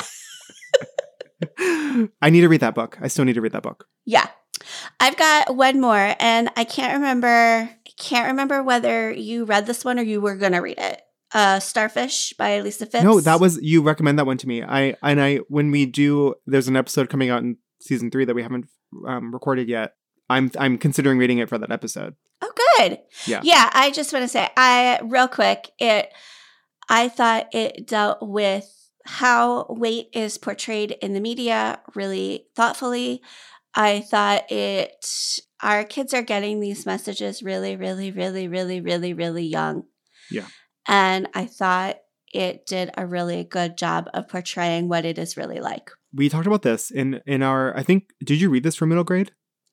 I need to read that book. I still need to read that book. yeah. I've got one more, and I can't remember. I can't remember whether you read this one or you were going to read it. Uh, Starfish by Lisa Phipps. No, that was you recommend that one to me. I and I when we do, there's an episode coming out in season three that we haven't um, recorded yet. I'm I'm considering reading it for that episode. Oh, good. Yeah. Yeah. I just want to say, I real quick, it. I thought it dealt with how weight is portrayed in the media really thoughtfully. I thought it. Our kids are getting these messages really, really, really, really, really, really young. Yeah. And I thought it did a really good job of portraying what it is really like. We talked about this in in our. I think did you read this for middle grade?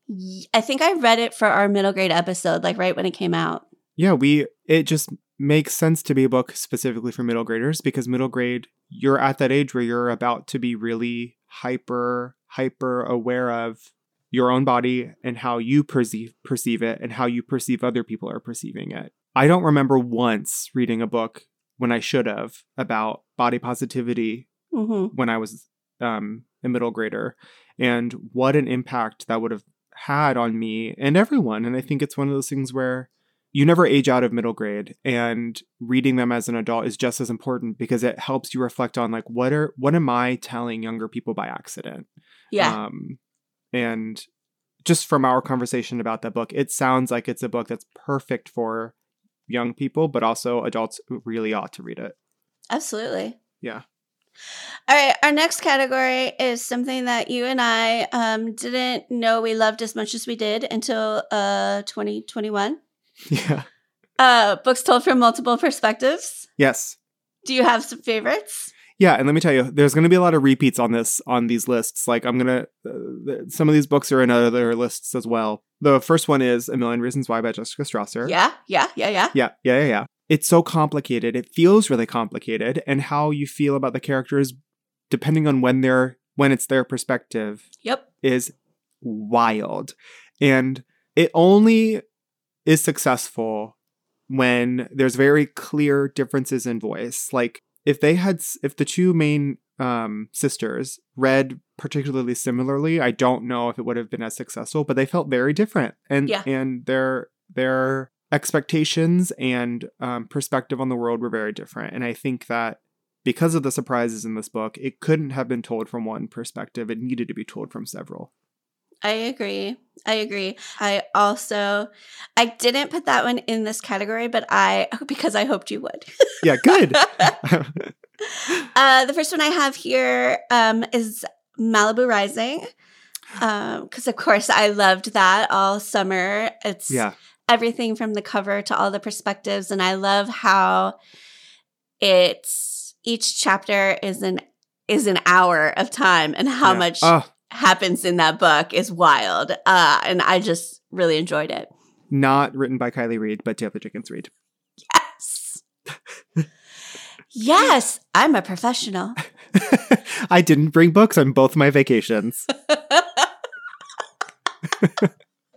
I think I read it for our middle grade episode, like right when it came out. Yeah, we. It just makes sense to be a book specifically for middle graders because middle grade, you're at that age where you're about to be really hyper hyper aware of your own body and how you perceive perceive it and how you perceive other people are perceiving it. I don't remember once reading a book when I should have about body positivity Mm-hmm. when I was um, a middle grader, and what an impact that would have had on me and everyone. And I think it's one of those things where you never age out of middle grade, and reading them as an adult is just as important because it helps you reflect on like what are what am I telling younger people by accident? Yeah. Um, and just from our conversation about that book, it sounds like it's a book that's perfect for young people, but also adults who really ought to read it. Absolutely. Yeah. All right. Our next category is something that you and I um, didn't know we loved as much as we did until uh, twenty twenty-one. Yeah. Uh, books told from multiple perspectives. Yes. Do you have some favorites? Yeah, and let me tell you, there's going to be a lot of repeats on this on these lists. Like I'm gonna, uh, some of these books are in other lists as well. The first one is A Million Reasons Why by Jessica Strasser. Yeah, yeah, yeah, yeah. Yeah, yeah, yeah, yeah. It's so complicated. It feels really complicated, and how you feel about the characters, depending on when they're when it's their perspective, Yep. is wild. And it only is successful when there's very clear differences in voice. Like if they had, if the two main um, sisters read particularly similarly, I don't know if it would have been as successful, but they felt very different. And, Yeah. and their, their expectations and um, perspective on the world were very different. And I think that because of the surprises in this book, it couldn't have been told from one perspective. It needed to be told from several. I agree. I agree. I also, I didn't put that one in this category, but I, because I hoped you would. Yeah, good. uh, the first one I have here um, is Malibu Rising. Because, um, of course, I loved that all summer. It's Yeah. everything from the cover to all the perspectives. And I love how it's, each chapter is an, is an hour of time, and how Yeah. much Oh, happens in that book is wild. Uh, and I just really enjoyed it. not written by Kylie Reed, but Taylor Jenkins Reid. Yes. Yes, I'm a professional. I didn't bring books on both my vacations.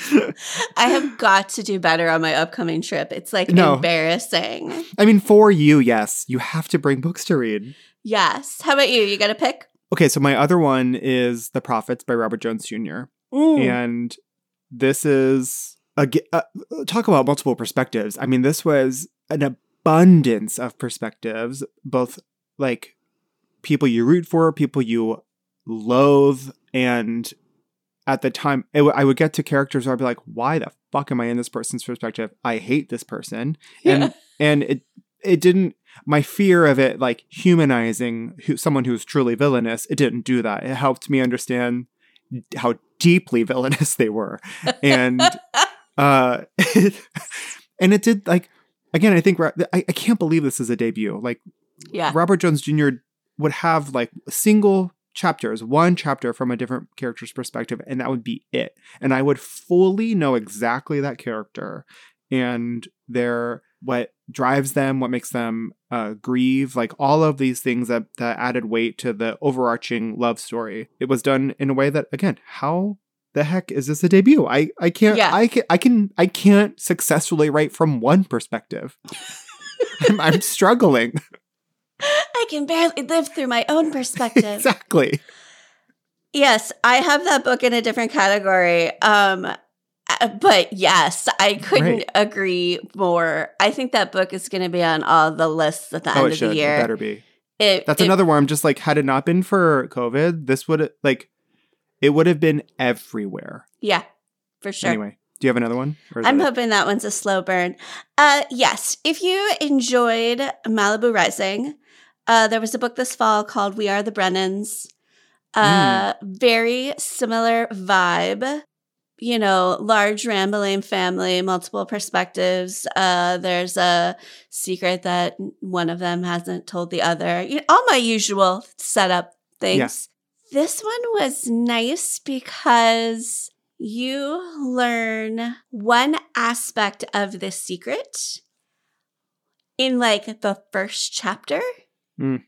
I have got to do better on my upcoming trip. It's like No. embarrassing. I mean, for you, yes, you have to bring books to read. Yes. How about you? You got a pick? Okay, so my other one is The Prophets by Robert Jones Junior Mm. And this is, a, uh, talk about multiple perspectives. I mean, this was an abundance of perspectives, both like people you root for, people you loathe, and at the time, it w- I would get to characters where I'd be like, why the fuck am I in this person's perspective? I hate this person. Yeah. And and it it didn't, my fear of it like humanizing who, someone who's truly villainous, it didn't do that. It helped me understand how deeply villainous they were. And uh and it did, like, again, I think I, I can't believe this is a debut. Like, Yeah. Robert Jones Junior would have like single chapters, one chapter from a different character's perspective, and that would be it. And I would fully know exactly that character and their, what drives them, what makes them uh, grieve, like all of these things that, that added weight to the overarching love story. It was done in a way that, again, how the heck is this a debut? I, I can't, Yeah. I can, I can, I can't successfully write from one perspective. I'm, I'm struggling. I can barely live through my own perspective. Exactly. Yes, I have that book in a different category. Um, uh, but yes, I couldn't Right. agree more. I think that book is going to be on all the lists at the Oh, end it of should. the It year. better be. It, That's it- another one. I'm just like, had it not been for COVID, this would like, it would have been everywhere. Yeah, for sure. Anyway, do you have another one? Or is I'm that it? hoping that one's a slow burn. Uh, yes, if you enjoyed Malibu Rising, uh, there was a book this fall called We Are the Brennans. Uh, Very similar vibe. You know, large rambling family, multiple perspectives. Uh, there's a secret that one of them hasn't told the other. You know, all my usual setup things. Yeah. This one was nice because you learn one aspect of this secret in like the first chapter. Mm.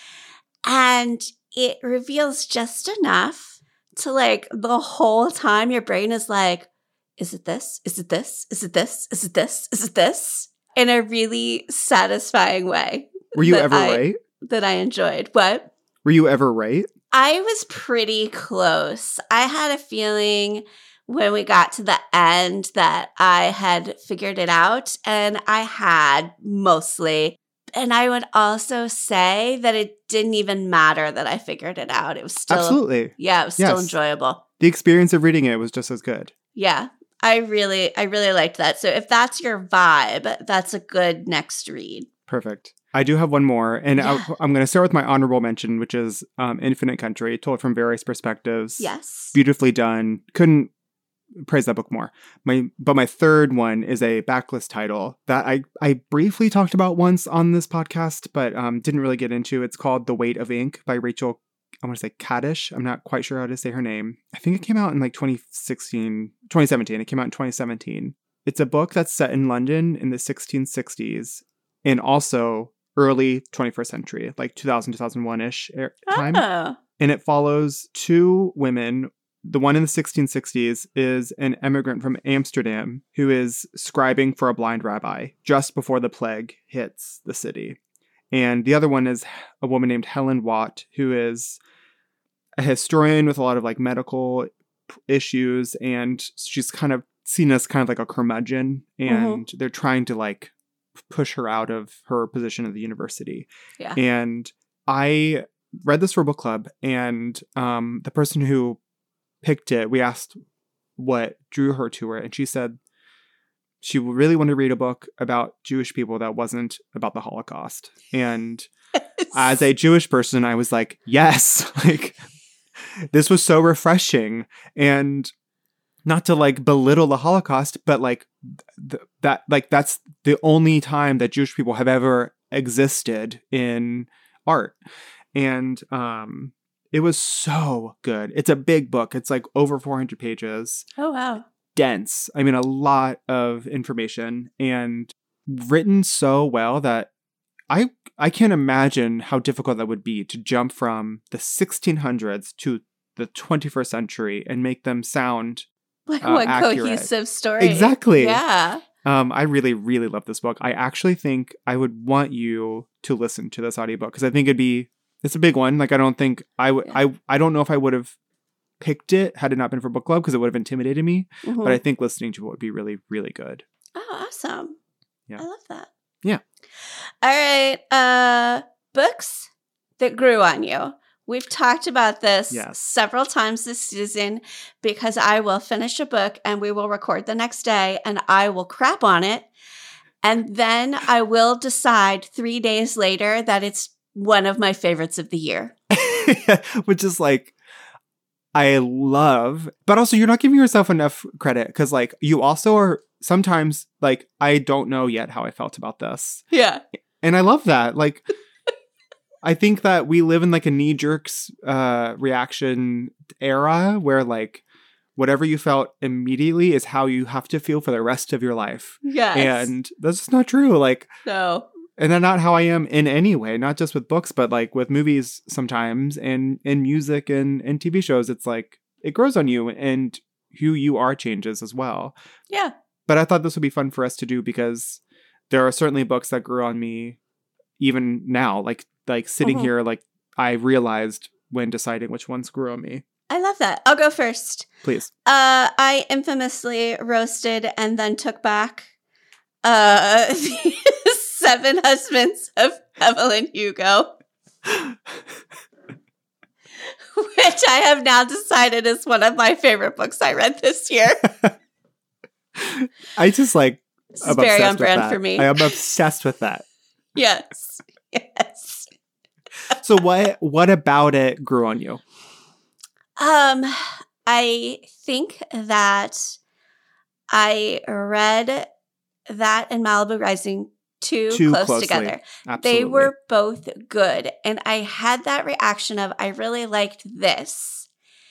And it reveals just enough to like the whole time your brain is like, is it this? Is it this? Is it this? Is it this? Is it this? In a really satisfying way. Were you that ever I- right? That I enjoyed. What? Were you ever right? I was pretty close. I had a feeling when we got to the end that I had figured it out, and I had mostly. And I would also say that it didn't even matter that I figured it out. It was still, Absolutely. yeah, it was still Yes. enjoyable. The experience of reading it was just as good. Yeah, I really, I really liked that. So if that's your vibe, that's a good next read. Perfect. I do have one more, and Yeah. I, I'm going to start with my honorable mention, which is um, Infinite Country, told from various perspectives. Yes. Beautifully done. Couldn't praise that book more. My but my third one is a backlist title that I I briefly talked about once on this podcast, but um, didn't really get into. It's called The Weight of Ink by Rachel, I want to say Kaddish. I'm not quite sure how to say her name. I think it came out in like twenty sixteen, twenty seventeen. It came out in twenty seventeen. It's a book that's set in London in the sixteen sixties and also early twenty-first century, like two thousand, two thousand one-ish time. Oh, And it follows two women. The one in the sixteen sixties is an immigrant from Amsterdam who is scribing for a blind rabbi just before the plague hits the city. And the other one is a woman named Helen Watt, who is a historian with a lot of like medical issues. And she's kind of seen as kind of like a curmudgeon. And they're trying to like push her out of her position at the university. Yeah. And I read this for book club, and um, the person who picked it, we asked what drew her to it, and she said she really wanted to read a book about Jewish people that wasn't about the Holocaust. And as a Jewish person, I was like, yes, like this was so refreshing. And not to like belittle the Holocaust, but like th- that, like that's the only time that Jewish people have ever existed in art. And um, it was so good. It's a big book. It's like over four hundred pages. oh wow. Dense. I mean, a lot of information and written so well that I I can't imagine how difficult that would be to jump from the sixteen hundreds to the twenty-first century and make them sound Like uh, one accurate. cohesive story. Exactly. Yeah. Um, I really, really love this book. I actually think I would want you to listen to this audiobook because I think it'd be, it's a big one. Like, I don't think I would, I, I don't know if I would have picked it had it not been for book club because it would have intimidated me. Mm-hmm. But I think listening to it would be really, really good. Oh, awesome. Yeah. I love that. Yeah. All right. Uh, books that grew on you. We've talked about this Yes. several times this season because I will finish a book and we will record the next day and I will crap on it. And then I will decide three days later that it's one of my favorites of the year. Which is like, I love, but also you're not giving yourself enough credit because like you also are sometimes like, I don't know yet how I felt about this. Yeah. And I love that. Like, I think that we live in like a knee-jerk uh, reaction era where like whatever you felt immediately is how you have to feel for the rest of your life. Yes. And that's just not true. Like, no. And that's not how I am in any way, not just with books, but like with movies sometimes and in music and, and T V shows. It's like it grows on you and who you are changes as well. Yeah. But I thought this would be fun for us to do because there are certainly books that grew on me even now, like like sitting Mm-hmm. here, like I realized when deciding which ones grew on me. I love that. I'll go first. Please. Uh, I infamously roasted and then took back uh, the Seven Husbands of Evelyn Hugo, which I have now decided is one of my favorite books I read this year. I just like, This I'm is very obsessed on with brand that. for me. I am obsessed with that. Yes. Yes. So what what about it grew on you? Um, I think that I read that and Malibu Rising too, Too close closely. together. Absolutely. They were both good. And I had that reaction of, I really liked this.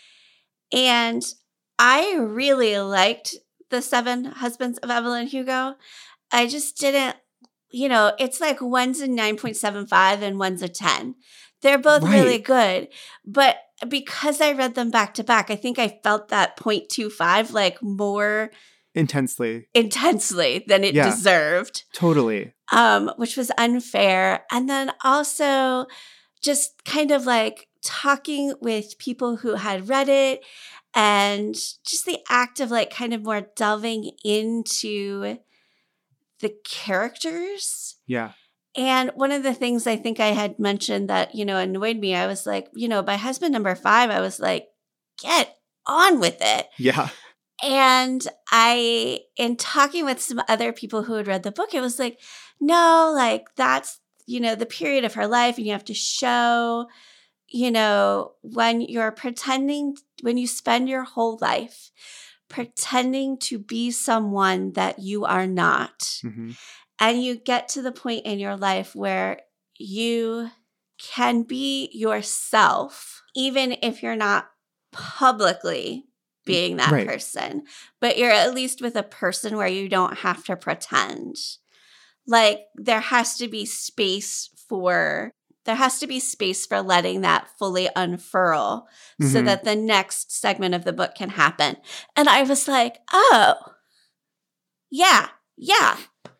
And I really liked The Seven Husbands of Evelyn Hugo. I just didn't, you know, it's like one's a nine point seven five and one's a ten. They're both Right. really good. But because I read them back to back, I think I felt that point two five like more intensely. intensely than it Yeah. deserved. Totally. Um, which was unfair. And then also just kind of like talking with people who had read it and just the act of like kind of more delving into the characters. Yeah. And one of the things I think I had mentioned that, you know, annoyed me, I was like, you know, by husband number five, I was like, get on with it. Yeah. And I, in talking with some other people who had read the book, it was like, no, like that's, you know, the period of her life. And you have to show, you know, when you're pretending, when you spend your whole life pretending to be someone that you are not. Mm-hmm. And you get to the point in your life where you can be yourself, even if you're not publicly being that Right. person, but you're at least with a person where you don't have to pretend. Like there has to be space for, there has to be space for letting that fully unfurl so Mhm. that the next segment of the book can happen. And I was like, oh, yeah, yeah.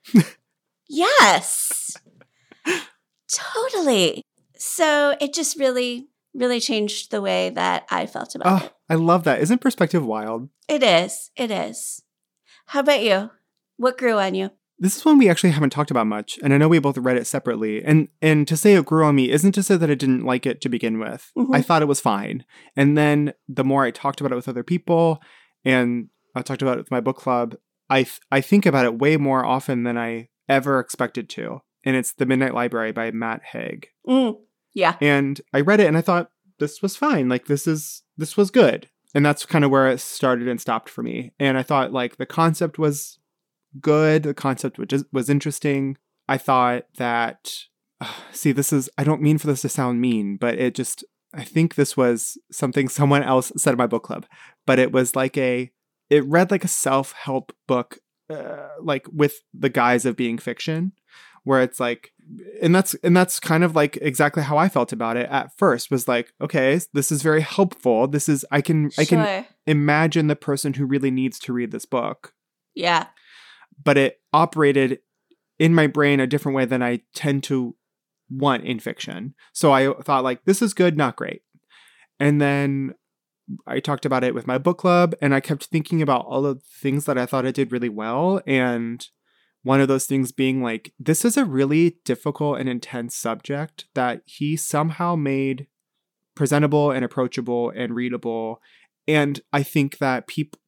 Yes. Totally. So it just really, really changed the way that I felt about Oh, it. I love that. Isn't perspective wild? It is. It is. How about you? What grew on you? This is one we actually haven't talked about much, and I know we both read it separately. And and to say it grew on me isn't to say that I didn't like it to begin with. Mhm. I thought it was fine. And then the more I talked about it with other people, and I talked about it with my book club, I th- I think about it way more often than I ever expected to. And it's The Midnight Library by Matt Haig. Mm, yeah. And I read it and I thought this was fine. Like this is this was good. And that's kind of where it started and stopped for me. And I thought like the concept was good. The concept was was interesting. I thought that uh, see, this is I don't mean for this to sound mean, but it just I think this was something someone else said in my book club, but it was like a it read like a self-help book uh, like with the guise of being fiction, where it's like, and that's and that's kind of like exactly how I felt about it at first, was like, okay, this is very helpful. This is I can Sure. I can imagine the person who really needs to read this book. Yeah. But it operated in my brain a different way than I tend to want in fiction. So I thought like, this is good, not great. And then I talked about it with my book club, and I kept thinking about all of the things that I thought I did really well. And one of those things being like, this is a really difficult and intense subject that he somehow made presentable and approachable and readable. And I think that people,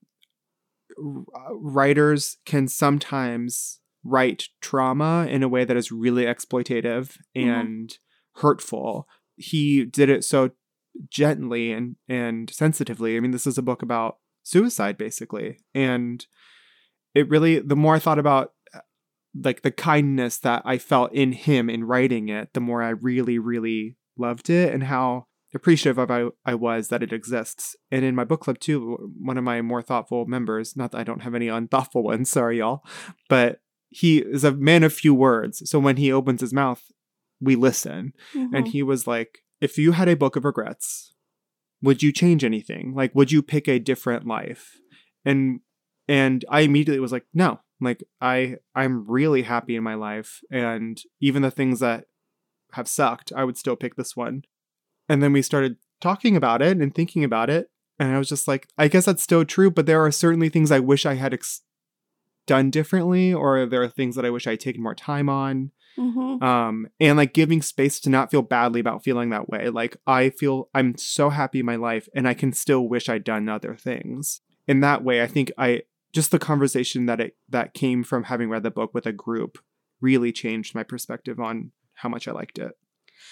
writers can sometimes write trauma in a way that is really exploitative and mm-hmm. hurtful. He did it so gently and, and sensitively. I mean, this is a book about suicide, basically. And it really, the more I thought about like the kindness that I felt in him in writing it, the more I really, really loved it, and how appreciative of I, I was that it exists. And in my book club too, one of my more thoughtful members, not that I don't have any unthoughtful ones, sorry y'all, but he is a man of few words. So when he opens his mouth, we listen. Mm-hmm. And he was like, if you had a book of regrets, would you change anything? Like, would you pick a different life? And and I immediately was like, no. Like, I, I'm really happy in my life. And even the things that have sucked, I would still pick this one. And then we started talking about it and thinking about it. And I was just like, I guess that's still true. But there are certainly things I wish I had ex- done differently. Or there are things that I wish I had taken more time on. Mm-hmm. Um, and like giving space to not feel badly about feeling that way. Like, I feel I'm so happy in my life, and I can still wish I'd done other things. In that way, I think I just the conversation that it that came from having read the book with a group really changed my perspective on how much I liked it.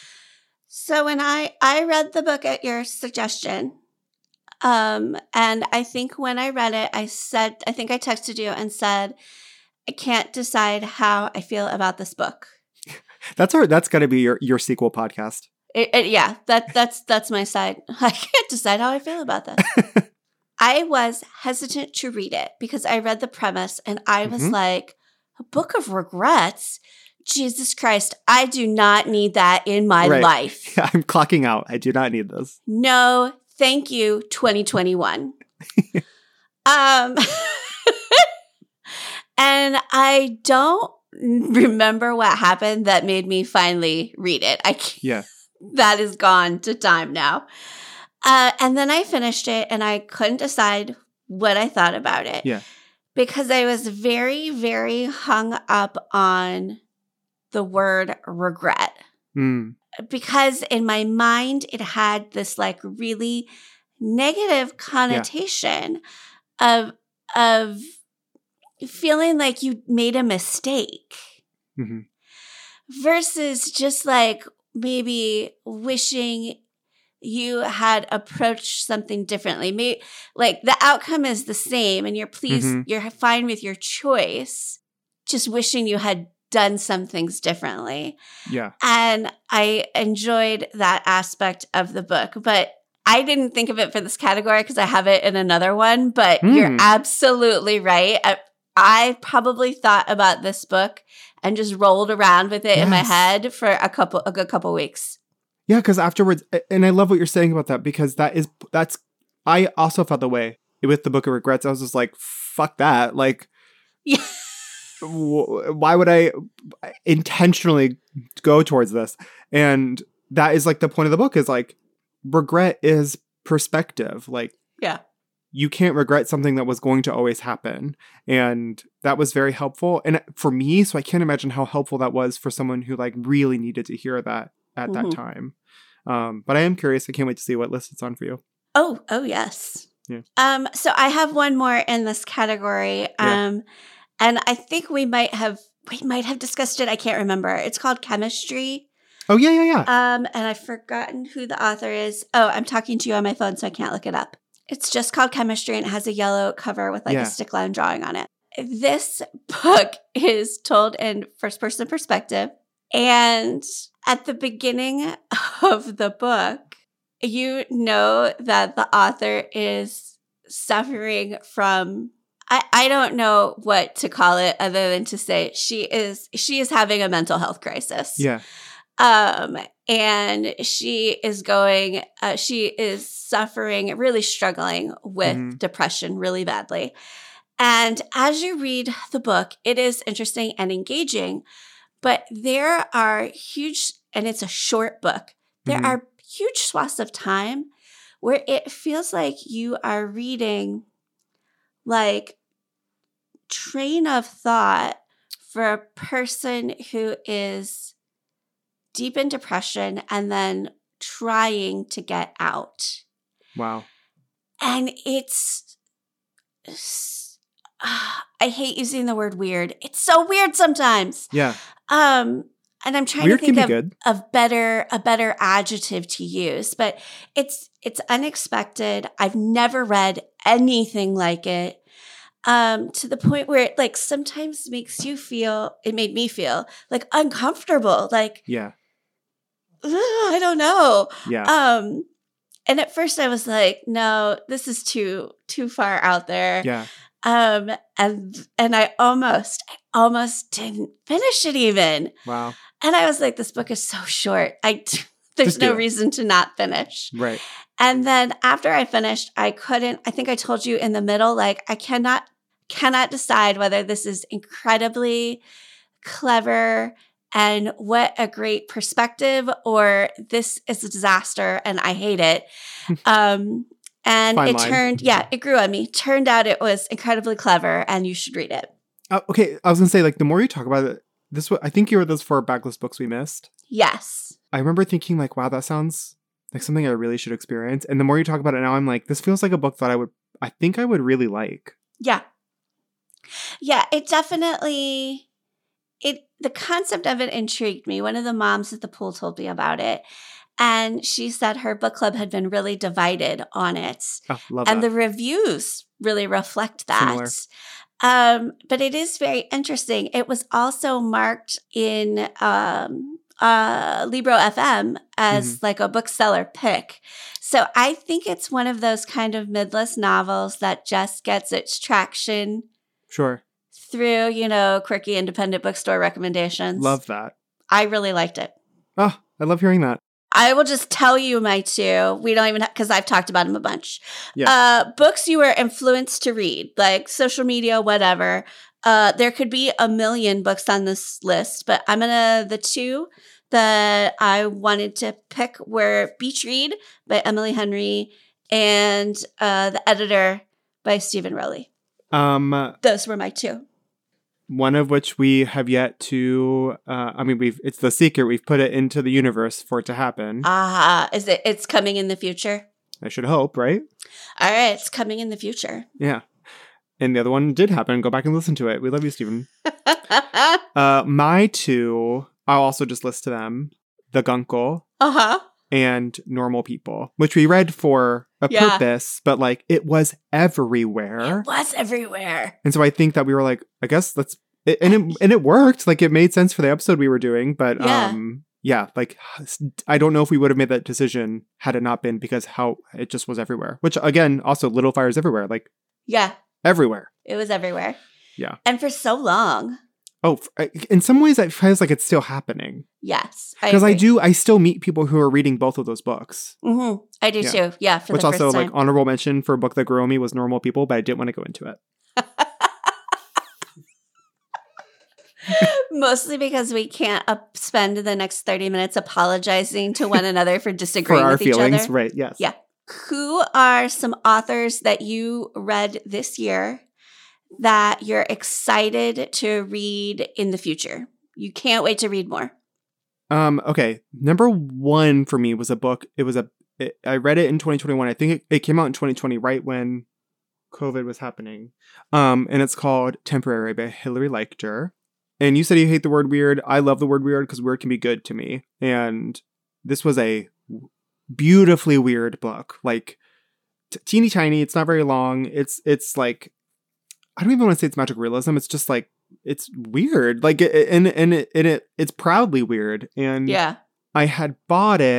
So when I I read the book at your suggestion, um, and I think when I read it, I said I think I texted you and said, I can't decide how I feel about this book. That's our. That's got to be your, your sequel podcast. It, it, yeah, that that's that's my side. I can't decide how I feel about this. I was hesitant to read it because I read the premise and I was mm-hmm. like, a book of regrets? Jesus Christ, I do not need that in my right. life. I'm clocking out. I do not need this. No, thank you, twenty twenty-one. um. And I don't remember what happened that made me finally read it. I can't, yeah. That is gone to time now. Uh, and then I finished it, and I couldn't decide what I thought about it. Yeah. Because I was very, very hung up on the word regret. Mm. Because in my mind, it had this like really negative connotation yeah. of of feeling like you made a mistake mm-hmm. versus just like maybe wishing you had approached something differently. Maybe like the outcome is the same and you're pleased, mm-hmm. you're fine with your choice, just wishing you had done some things differently. Yeah. And I enjoyed that aspect of the book, but I didn't think of it for this category because I have it in another one, but mm. you're absolutely right. I, I probably thought about this book and just rolled around with it yes. in my head for a couple, a good couple weeks. Yeah, because afterwards, and I love what you're saying about that, because that is, that's, I also felt the way with the Book of Regrets. I was just like, fuck that. Like, yeah. w- why would I intentionally go towards this? And that is like the point of the book is like, regret is perspective. Like, yeah. You can't regret something that was going to always happen. And that was very helpful. And for me, so I can't imagine how helpful that was for someone who like really needed to hear that at mm-hmm. that time. Um, but I am curious. I can't wait to see what list it's on for you. Oh, oh yes. Yeah. Um, so I have one more in this category. Um, yeah. And I think we might have, we might have discussed it. I can't remember. It's called Chemistry. Oh, yeah, yeah, yeah. Um, and I've forgotten who the author is. Oh, I'm talking to you on my phone, so I can't look it up. It's just called Chemistry, and it has a yellow cover with like yeah. a stick line drawing on it. This book is told in first-person perspective. And at the beginning of the book, you know that the author is suffering from I, I don't know what to call it other than to say she is she is having a mental health crisis. Yeah. Um, and she is going, uh, she is suffering, really struggling with Mhm. depression really badly. And as you read the book, it is interesting and engaging, but there are huge, and it's a short book, there Mhm. are huge swaths of time where it feels like you are reading like train of thought for a person who is deep in depression and then trying to get out. Wow. And it's, uh, I hate using the word weird. It's so weird sometimes. Yeah. Um, and I'm trying Weird to think can of, be good. of better a better adjective to use, but it's it's unexpected. I've never read anything like it. Um, to the point where it like sometimes makes you feel, it made me feel like uncomfortable. Like, Yeah. "Ugh, I don't know. Yeah. Um, and at first I was like, no, this is too too far out there. Yeah. Um, and and I almost, I almost didn't finish it even. Wow. And I was like, this book is so short. I there's Just do no it. reason to not finish. Right. And then after I finished, I couldn't, I think I told you in the middle, like I cannot, cannot decide whether this is incredibly clever and what a great perspective or this is a disaster and I hate it. Um, and Fine it line. turned, yeah, it grew on me. Turned out it was incredibly clever and you should read it. Uh, okay. I was going to say, like, the more you talk about it, this, wa- I think you were those four backlist books we missed. Yes. I remember thinking, like, wow, that sounds like something I really should experience. And the more you talk about it now, I'm like, this feels like a book that I would, I think I would really like. Yeah. Yeah, it definitely, it, the concept of it intrigued me. One of the moms at the pool told me about it. And she said her book club had been really divided on it. Oh, love And that. the reviews really reflect that. Similar. Um, but it is very interesting. It was also marked in um, uh, Libro F M as Mm-hmm. like a bookseller pick. So I think it's one of those kind of midlist novels that just gets its traction Sure. through, you know, quirky independent bookstore recommendations. Love that. I really liked it. Oh, I love hearing that. I will just tell you my two. We don't even, because I've talked about them a bunch. Yeah. Uh, books you were influenced to read, like social media, whatever. Uh, there could be a million books on this list, but I'm gonna, the two that I wanted to pick were Beach Read by Emily Henry and uh, The Editor by Stephen Rowley. Um, Those were my two. one of which we have yet to, uh, I mean, we've, it's the secret. We've put it into the universe for it to happen. Ah, is it, it's coming in the future? I should hope, right? All right, it's coming in the future. Yeah. And the other one did happen. Go back and listen to it. We love you, Stephen. Uh, my two, I'll also just list to them, The Guncle Uh-huh. and Normal People, which we read for a Yeah. purpose, but like it was everywhere. It was everywhere. And so I think that we were like, I guess let's, it, and it and it worked. Like it made sense for the episode we were doing, but Yeah. um, yeah, like I don't know if we would have made that decision had it not been because how it just was everywhere. Which again, also Little Fires Everywhere, like Yeah, everywhere. it was everywhere. Yeah. And for so long. Oh, f- in some ways, it feels like it's still happening Yes. because I, agree. do. I still meet people who are reading both of those books. Mm-hmm. I do Yeah. too. Yeah. For Which the also, first like, time. honorable mention for a book that grew on me was Normal People, but I didn't want to go into it. Mostly because we can't up spend the next thirty minutes apologizing to one another for For disagreeing our with each feelings, other. right? Yes. Yeah. Who are some authors that you read this year that you're excited to read in the future? You can't wait to read more. Um. Okay. Number one for me was a book. It was a. It, I read it in twenty twenty-one. I think it, it came out in twenty twenty, right when COVID was happening. Um. And it's called Temporary by Hilary Leichter. And you said you hate the word weird. I love the word weird because weird can be good to me. And this was a beautifully weird book. Like t- teeny tiny. It's not very long. It's it's like I don't even want to say it's magic realism. It's just like it's weird. Like it, and and it, and it it's proudly weird. And Yeah. I had bought it.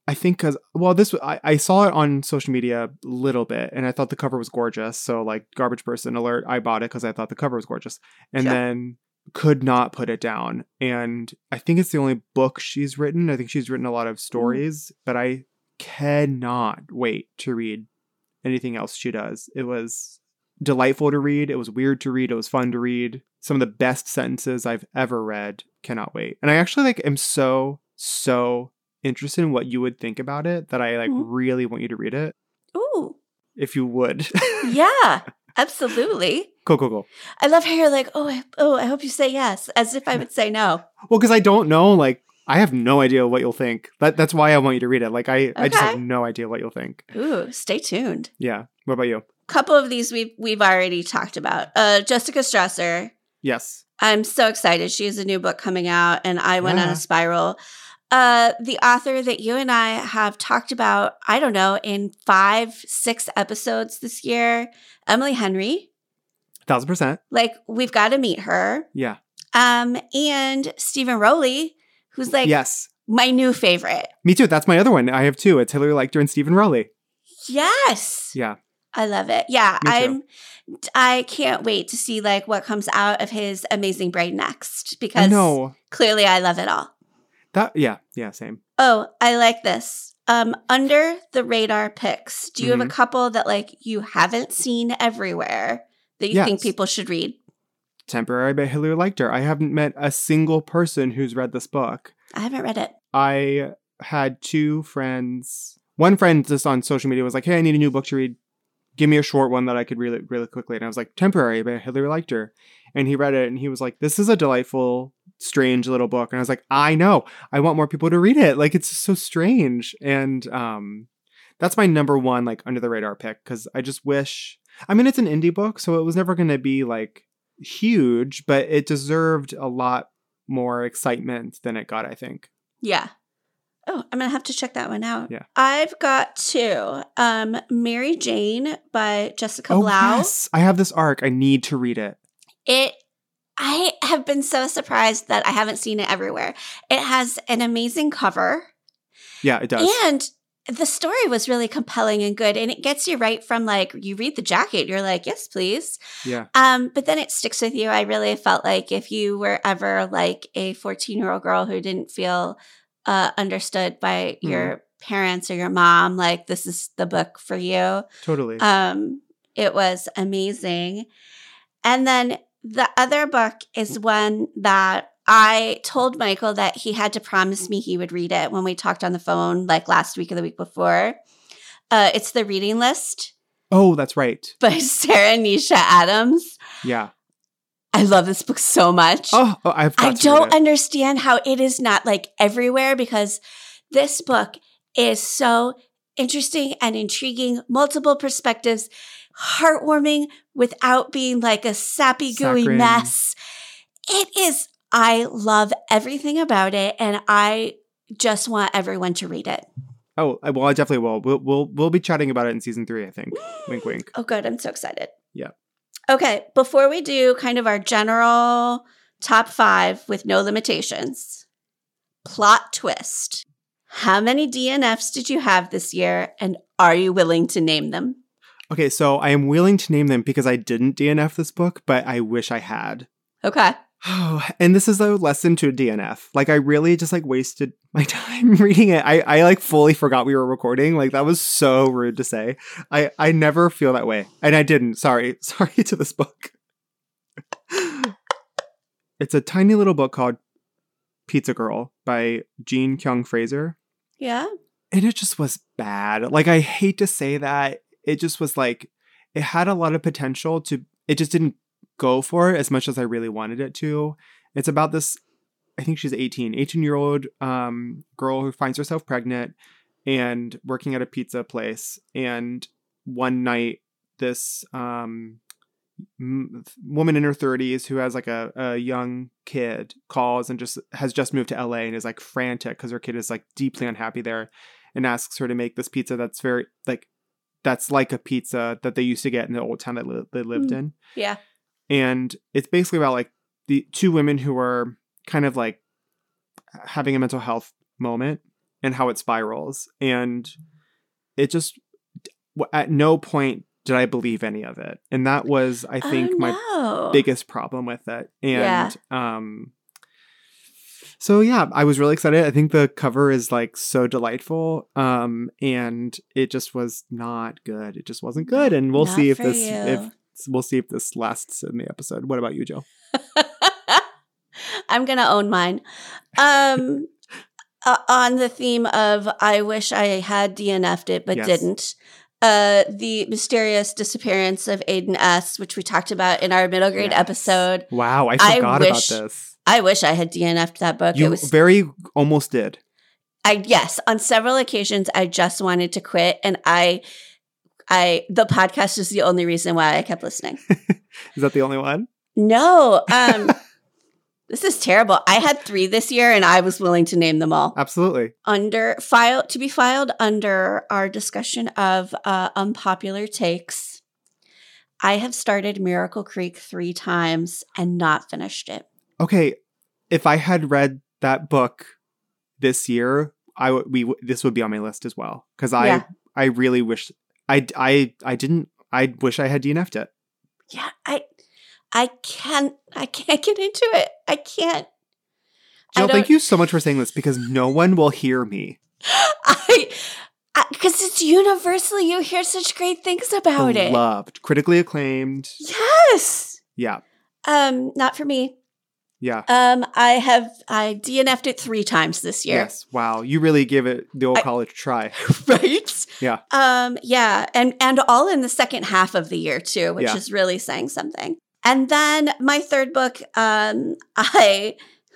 I think because, well, this I, I saw it on social media a little bit, and I thought the cover was gorgeous. So, like, garbage person alert, I bought it because I thought the cover was gorgeous. And Sure. then could not put it down. And I think it's the only book she's written. I think she's written a lot of stories, mm. but I cannot wait to read anything else she does. It was delightful to read. It was weird to read. It was fun to read. Some of the best sentences I've ever read. Cannot wait. And I actually like am so, so interested in what you would think about it that I like mm. really want you to read it. Ooh. If you would. Yeah, absolutely. Cool, cool, cool. I love how you're like, oh, I, oh, I hope you say yes, as if I would say no. Well, because I don't know, like, I have no idea what you'll think. That That's why I want you to read it. Like, I, okay. I just have no idea what you'll think. Ooh, stay tuned. Yeah. What about you? A couple of these we've, we've already talked about. Uh, Jessica Stresser. Yes. I'm so excited. She has a new book coming out, and I went yeah. on a spiral. Uh, the author that you and I have talked about, I don't know, in five, six episodes this year, Emily Henry. Thousand percent. Like, we've got to meet her. Yeah. Um, and Stephen Rowley, who's like yes. my new favorite. Me too. That's my other one. I have two. It's Hilary Lecter and Stephen Rowley. Yes. Yeah. I love it. Yeah. I'm I can't wait to see like what comes out of his amazing brain next, because I know. Clearly I love it all. That yeah, yeah, same. Oh, I like this. Um, under the radar picks. Do you mm-hmm. have a couple that like you haven't seen everywhere that you yes. think people should read? Temporary by Hilary Lecter. I haven't met a single person who's read this book. I haven't read it. I had two friends. One friend just on social media was like, hey, I need a new book to read. Give me a short one that I could read really, really quickly. And I was like, Temporary by Hilary Lecter. And he read it and he was like, this is a delightful, strange little book. And I was like, I know. I want more people to read it. Like, it's just so strange. And um, that's my number one, like, under the radar pick. Because I just wish, I mean, it's an indie book, so it was never going to be, like, huge. But it deserved a lot more excitement than it got, I think. Yeah. Oh, I'm going to have to check that one out. Yeah. I've got two. Um, Mary Jane by Jessica oh, Blau. Yes. I have this arc. I need to read it. It, I have been so surprised that I haven't seen it everywhere. It has an amazing cover. Yeah, it does. And the story was really compelling and good. And it gets you right from like, you read the jacket, you're like, yes, please. Yeah. Um, but then it sticks with you. I really felt like if you were ever like a fourteen-year-old girl who didn't feel uh, understood by mm. your parents or your mom, like this is the book for you. Totally. Um, it was amazing. And then the other book is one that I told Michael that he had to promise me he would read it when we talked on the phone like last week or the week before. Uh, it's The Reading List. Oh, that's right. By Sarah Nisha Adams. Yeah. I love this book so much. Oh, oh I've got I to don't read it. understand how it is not like everywhere, because this book is so interesting and intriguing, multiple perspectives, heartwarming without being like a sappy, gooey Saccharine. mess. It is, I love everything about it, and I just want everyone to read it. Oh, well, I definitely will. We'll we'll we'll be chatting about it in season three, I think. Wink, wink. Oh, good. I'm so excited. Yeah. Okay, before we do kind of our general top five with no limitations, plot twist. How many D N Fs did you have this year, and are you willing to name them? Okay, so I am willing to name them because I didn't D N F this book, but I wish I had. Okay. Oh, and this is a lesson to D N F. Like, I really just, like, wasted my time reading it. I, I like, fully forgot we were recording. Like, that was so rude to say. I, I never feel that way. And I didn't. Sorry. Sorry to this book. It's a tiny little book called Pizza Girl by Jean Kyung Fraser. Yeah? And it just was bad. Like, I hate to say that. It just was, like, it had a lot of potential to, it just didn't go for it as much as I really wanted it to. It's about this, I think she's eighteen, eighteen year old um, girl who finds herself pregnant and working at a pizza place. And one night, this um, m- woman in her thirties who has like a, a young kid calls and just has just moved to L A and is like frantic because her kid is like deeply unhappy there, and asks her to make this pizza that's very like, that's like a pizza that they used to get in the old town that li- they lived mm. in. Yeah. And it's basically about like the two women who are kind of like having a mental health moment. and how it spirals. And it just, at no point did I believe any of it. And that was, I think, oh, my no. biggest problem with it. And, Yeah. um, so yeah, I was really excited. I think the cover is like so delightful. Um, and it just was not good. It just wasn't good. And we'll Not see if for this, you. if we'll see if this lasts in the episode. What about you, Jill? I'm going to own mine. Um, uh, on the theme of I wish I had D N F'd it, but Yes. didn't. Uh, the mysterious disappearance of Aiden S., which we talked about in our middle grade Yes. episode. Wow, I I forgot wish- about this. I wish I had D N F'd that book. You it was very almost did. I yes, on several occasions I just wanted to quit, and I I the podcast is the only reason why I kept listening. Is that the only one? No, um this is terrible. I had three this year and I was willing to name them all. Absolutely. Under file to be filed under our discussion of uh, unpopular takes. I have started Miracle Creek three times and not finished it. Okay, if I had read that book this year, I w- we w- this would be on my list as well because I Yeah. I really wish I I I didn't I wish I had D N F'd it. Yeah, I I can't I can't get into it. I can't. I Jill, don't- thank you so much for saying this because no one will hear me. I because it's universally you hear such great things about it. Beloved, critically acclaimed. Yes. Yeah, Um, not for me. yeah. Um, I have I D N F'd it three times this year. Yes. Wow, you really give it the old I- college try. Right? Yeah. Um, yeah, and and all in the second half of the year too, which Yeah. is really saying something. And then my third book, um, I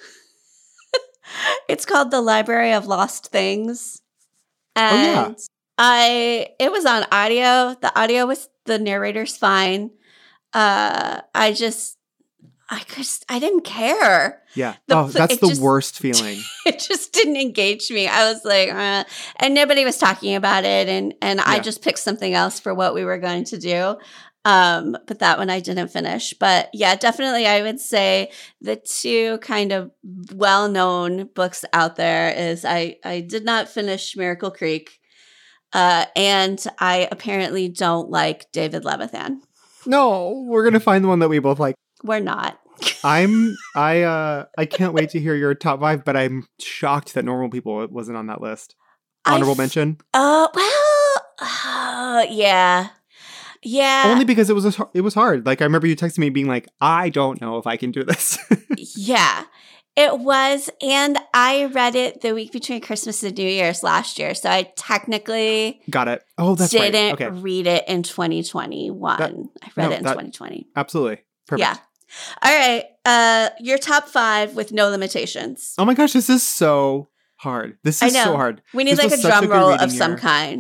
it's called The Library of Lost Things. And Oh, yeah. I it was on audio. The audio was the narrator's fine. Uh I just I just I didn't care. Yeah. The oh, pl- that's it the just- worst feeling. It just didn't engage me. I was like, uh, and nobody was talking about it, and and I Yeah. just picked something else for what we were going to do. Um, but that one I didn't finish. But yeah, definitely, I would say the two kind of well-known books out there is I I did not finish Miracle Creek, uh, and I apparently don't like David Levithan. No, we're gonna find the one that we both like. We're not. I'm I uh I can't wait to hear your top five, but I'm shocked that Normal People wasn't on that list. Honorable I f- mention, Uh, well, uh, yeah, yeah. only because it was a, it was hard. Like I remember you texting me being like, I don't know if I can do this. Yeah, it was. And I read it the week between Christmas and New Year's last year. So I technically Got it. Oh, that's didn't right. Okay, read it in twenty twenty-one. That- I read no, it in that- twenty twenty. absolutely perfect. Yeah. All right. Uh, your top five with no limitations. Oh my gosh, this is so hard. This I is so know. hard. We need This like a was such drum a good roll reading of some year. kind.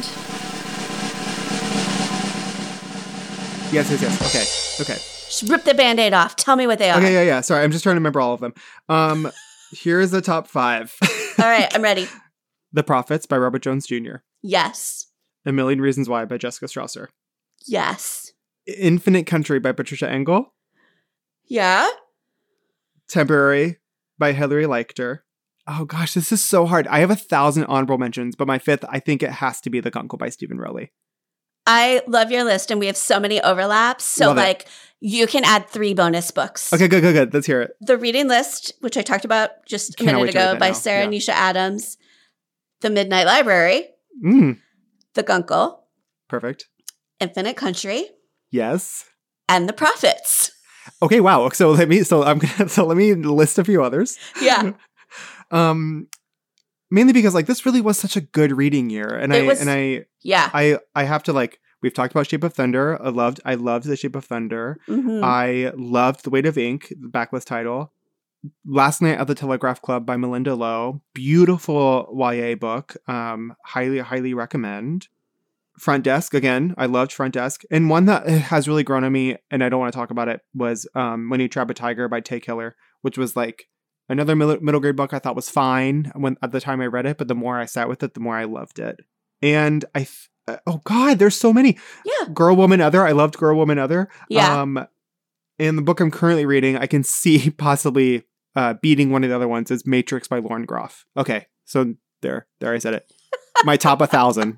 Yes, yes, yes. Okay, okay. Just rip the band-aid off. Tell me what they are. Okay, yeah, yeah. Sorry, I'm just trying to remember all of them. Um, here's the top five. All right. I'm ready. The Prophets by Robert Jones Junior Yes. A Million Reasons Why by Jessica Strasser. Yes. Infinite Country by Patricia Engel. Yeah. Temporary by Hilary Leichter. Oh gosh, this is so hard. I have a thousand honorable mentions, but my fifth, I think it has to be The Guncle by Stephen Rowley. I love your list, and we have so many overlaps. So, Love it. like, you can add three bonus books. Okay, good, good, good. Let's hear it. The Reading List, which I talked about just a Cannot wait minute to read ago that by now. Sarah Yeah. Nisha Adams. The Midnight Library, Mm, The Guncle, perfect. Infinite Country, Yes. and The Prophets. Okay, wow. So let me so I'm gonna so let me list a few others. Yeah. Um mainly because like this really was such a good reading year. And It I was- and I Yeah. I I have to like we've talked about Shape of Thunder. I loved I loved The Shape of Thunder. Mhm. I loved The Weight of Ink, the backlist title. Last Night at the Telegraph Club by Melinda Lowe. Beautiful Y A book. Um, highly, highly recommend. Front Desk, again, I loved Front Desk. And one that has really grown on me, and I don't want to talk about it, was um, When You Trap a Tiger by Tay Killer, which was like another middle, middle grade book I thought was fine when at the time I read it, but the more I sat with it, the more I loved it. And I, th- oh God, there's so many. Yeah. Girl, Woman, Other. I loved Girl, Woman, Other. Yeah. Um, in the book I'm currently reading, I can see possibly uh, beating one of the other ones is Matrix by Lauren Groff. Okay, so There. There, I said it. My top one thousand.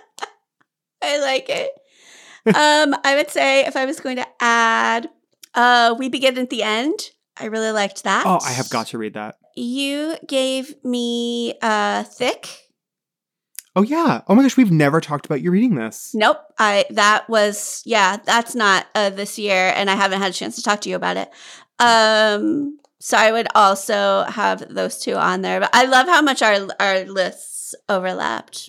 I like it. um, I would say if I was going to add uh, We Begin at the End, I really liked that. Oh, I have got to read that. You gave me uh, Thick. Oh, yeah. Oh, my gosh. We've never talked about you reading this. Nope. I That was, yeah, that's not uh, this year, and I haven't had a chance to talk to you about it. Um, so I would also have those two on there. But I love how much our our lists overlapped.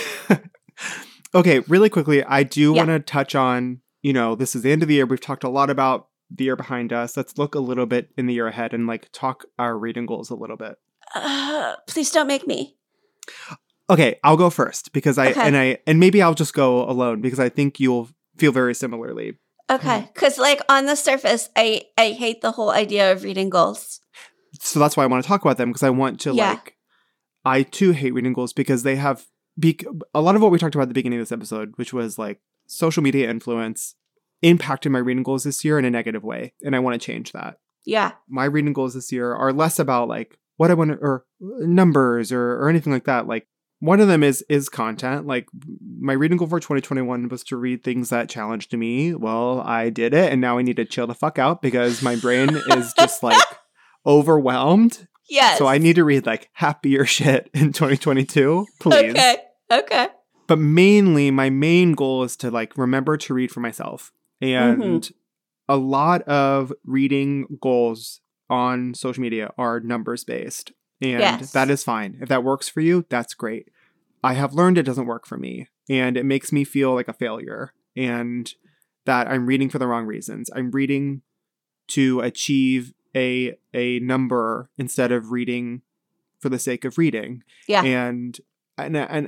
Okay, really quickly, I do Yeah. want to touch on, you know, this is the end of the year. We've talked a lot about the year behind us. Let's look a little bit in the year ahead and like talk our reading goals a little bit. Uh, please don't make me. Okay, I'll go first because I Okay. and I and maybe I'll just go alone because I think you'll feel very similarly. Okay, because like on the surface, I I hate the whole idea of reading goals. So that's why I want to talk about them because I want to Yeah. like I too hate reading goals because they have Be- a lot of what we talked about at the beginning of this episode, which was like social media influence, impacted my reading goals this year in a negative way. And I want to change that. Yeah. My reading goals this year are less about like what I want to, or numbers or, or anything like that. Like one of them is, is content. Like my reading goal for twenty twenty-one was to read things that challenged me. Well, I did it. And now I need to chill the fuck out because my brain is just like overwhelmed. Yes. So I need to read like happier shit in twenty twenty-two, please. Okay. Okay. But mainly, my main goal is to like remember to read for myself. And Mhm. a lot of reading goals on social media are numbers based. And Yes. that is fine. If that works for you, that's great. I have learned it doesn't work for me. And it makes me feel like a failure. And that I'm reading for the wrong reasons. I'm reading to achieve a a number instead of reading for the sake of reading. Yeah. And and and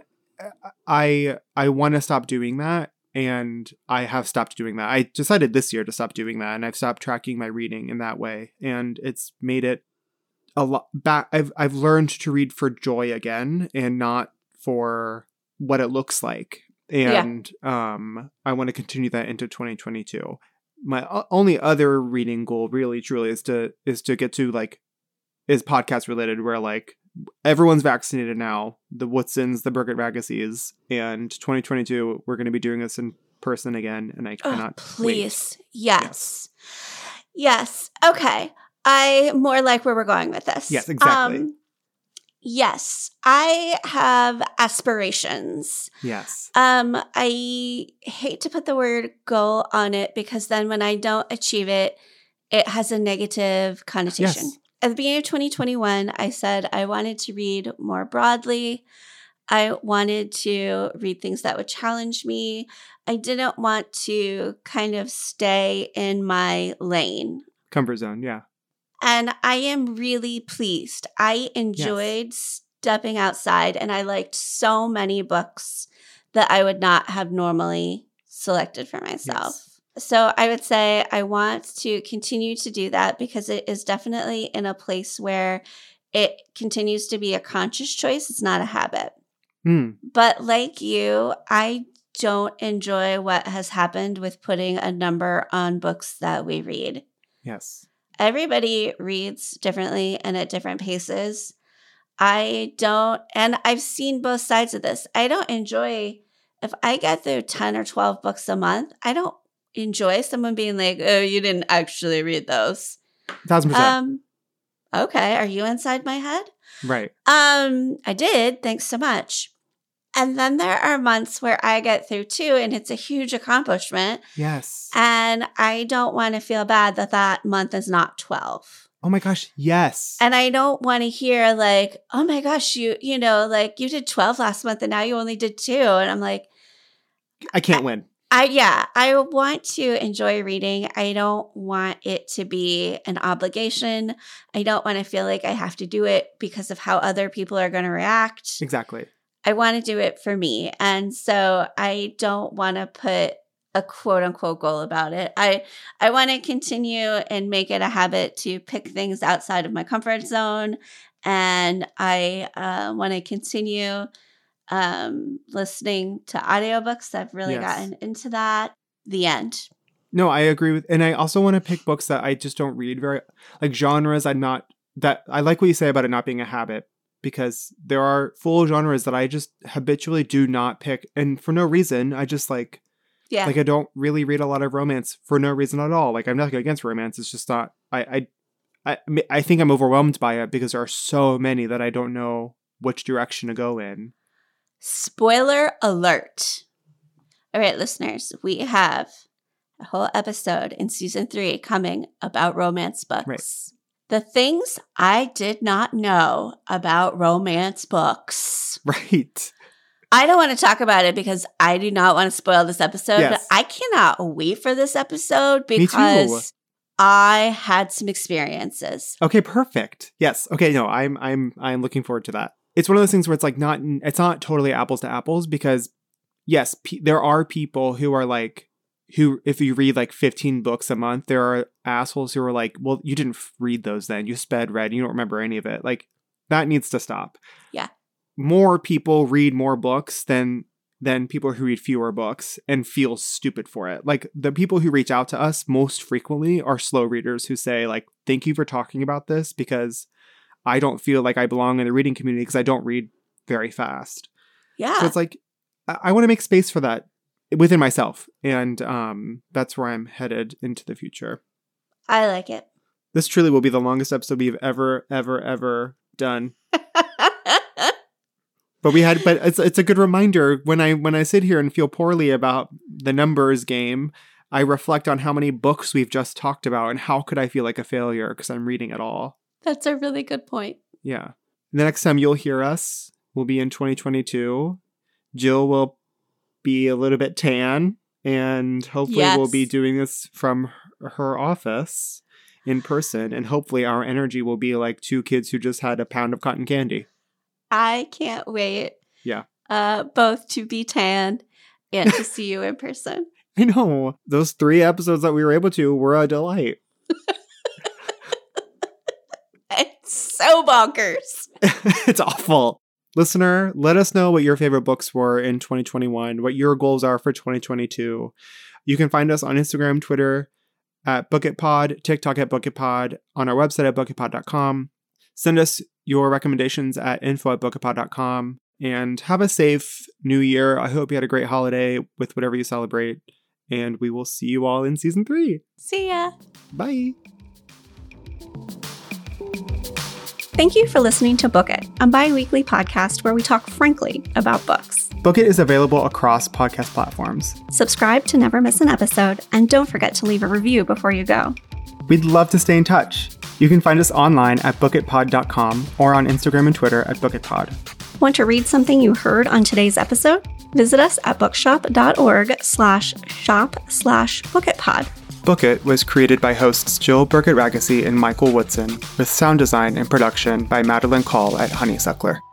I I want to stop doing that, and I have stopped doing that. I decided this year to stop doing that, and I've stopped tracking my reading in that way, and it's made it a lot back. I've I've learned to read for joy again, and not for what it looks like. And um, I want to continue that into twenty twenty-two. My o- only other reading goal, really, truly, is to is to get to like is podcast related, where like everyone's vaccinated now, the Woodsons, the Birgit Ragassies, and twenty twenty-two we're going to be doing this in person again, and I cannot Oh, please. wait. Yes. Yes. Okay. I more like where we're going with this. Yes, exactly. Um, yes. I have aspirations. Yes. Um, I hate to put the word goal on it because then when I don't achieve it, it has a negative connotation. Yes. At the beginning of twenty twenty-one, I said I wanted to read more broadly. I wanted to read things that would challenge me. I didn't want to kind of stay in my lane. Comfort zone, yeah. And I am really pleased. I enjoyed stepping outside, and I liked so many books that I would not have normally selected for myself. Yes. So I would say I want to continue to do that because it is definitely in a place where it continues to be a conscious choice. It's not a habit. Hmm. But like you, I don't enjoy what has happened with putting a number on books that we read. Yes. Everybody reads differently and at different paces. I don't, and I've seen both sides of this. I don't enjoy, if I get through ten or twelve books a month, I don't enjoy someone being like, oh, you didn't actually read those. Thousand percent. Um, okay. Are you inside my head? Right. Um, I did. Thanks so much. And then there are months where I get through two and it's a huge accomplishment. Yes. And I don't want to feel bad that that month is not twelve. Oh my gosh, yes. And I don't want to hear like, oh my gosh, you, you know, like you did twelve last month and now you only did two. And I'm like, I can't win. I, yeah, I want to enjoy reading. I don't want it to be an obligation. I don't want to feel like I have to do it because of how other people are going to react. Exactly. I want to do it for me. And so I don't want to put a quote unquote goal about it. I, I want to continue and make it a habit to pick things outside of my comfort zone. And I uh, want to continue um, listening to audiobooks. I've really Yes. gotten into that. The end. No, I agree with, and I also want to pick books that I just don't read very, like genres I'm not, that, I like what you say about it not being a habit, because there are full genres that I just habitually do not pick. And for no reason, I just like, Yeah. like I don't really read a lot of romance for no reason at all. Like I'm nothing against romance. It's just not, I, I, I, I think I'm overwhelmed by it because there are so many that I don't know which direction to go in. Spoiler alert. All right, listeners, we have a whole episode in season three coming about romance books. Right. The things I did not know about romance books. Right. I don't want to talk about it because I do not want to spoil this episode, Yes. but I cannot wait for this episode Me too. because I had some experiences. Okay, perfect. Yes. Okay, no, I'm I'm I'm looking forward to that. It's one of those things where it's like not it's not totally apples to apples because yes, pe- there are people who are like who if you read like fifteen books a month, there are assholes who are like, "Well, you didn't f- read those then. You sped read. You don't remember any of it." Like that needs to stop. Yeah. More people read more books than than people who read fewer books and feel stupid for it. Like the people who reach out to us most frequently are slow readers who say like, "Thank you for talking about this because I don't feel like I belong in the reading community because I don't read very fast." Yeah. So it's like, I, I want to make space for that within myself. And um, that's where I'm headed into the future. I like it. This truly will be the longest episode we've ever, ever, ever done. But we had, but it's it's a good reminder when I when I sit here and feel poorly about the numbers game, I reflect on how many books we've just talked about and how could I feel like a failure because I'm reading it all. That's a really good point. Yeah. The next time you'll hear us will be in twenty twenty-two. Jill will be a little bit tan and hopefully Yes. we'll be doing this from her office in person and hopefully our energy will be like two kids who just had a pound of cotton candy. I can't wait. Yeah. Uh, both to be tan and to see you in person. I know. Those three episodes that we were able to were a delight. It's so bonkers. It's awful. Listener, let us know what your favorite books were in twenty twenty-one, what your goals are for twenty twenty-two. You can find us on Instagram, Twitter at BookItPod, TikTok at BookItPod, on our website at book it pod dot com. Send us your recommendations at info at book it pod dot com. And have a safe new year. I hope you had a great holiday with whatever you celebrate. And we will see you all in season three. See ya. Bye. Thank you for listening to Book It, a bi-weekly podcast where we talk frankly about books. Book It is available across podcast platforms. Subscribe to never miss an episode, and don't forget to leave a review before you go. We'd love to stay in touch. You can find us online at book it pod dot com or on Instagram and Twitter at bookitpod. Want to read something you heard on today's episode? Visit us at bookshop.org slash shop slash bookitpod. Book It was created by hosts Jill Burkett-Ragacy and Michael Woodson, with sound design and production by Madeline Call at Honeysuckler.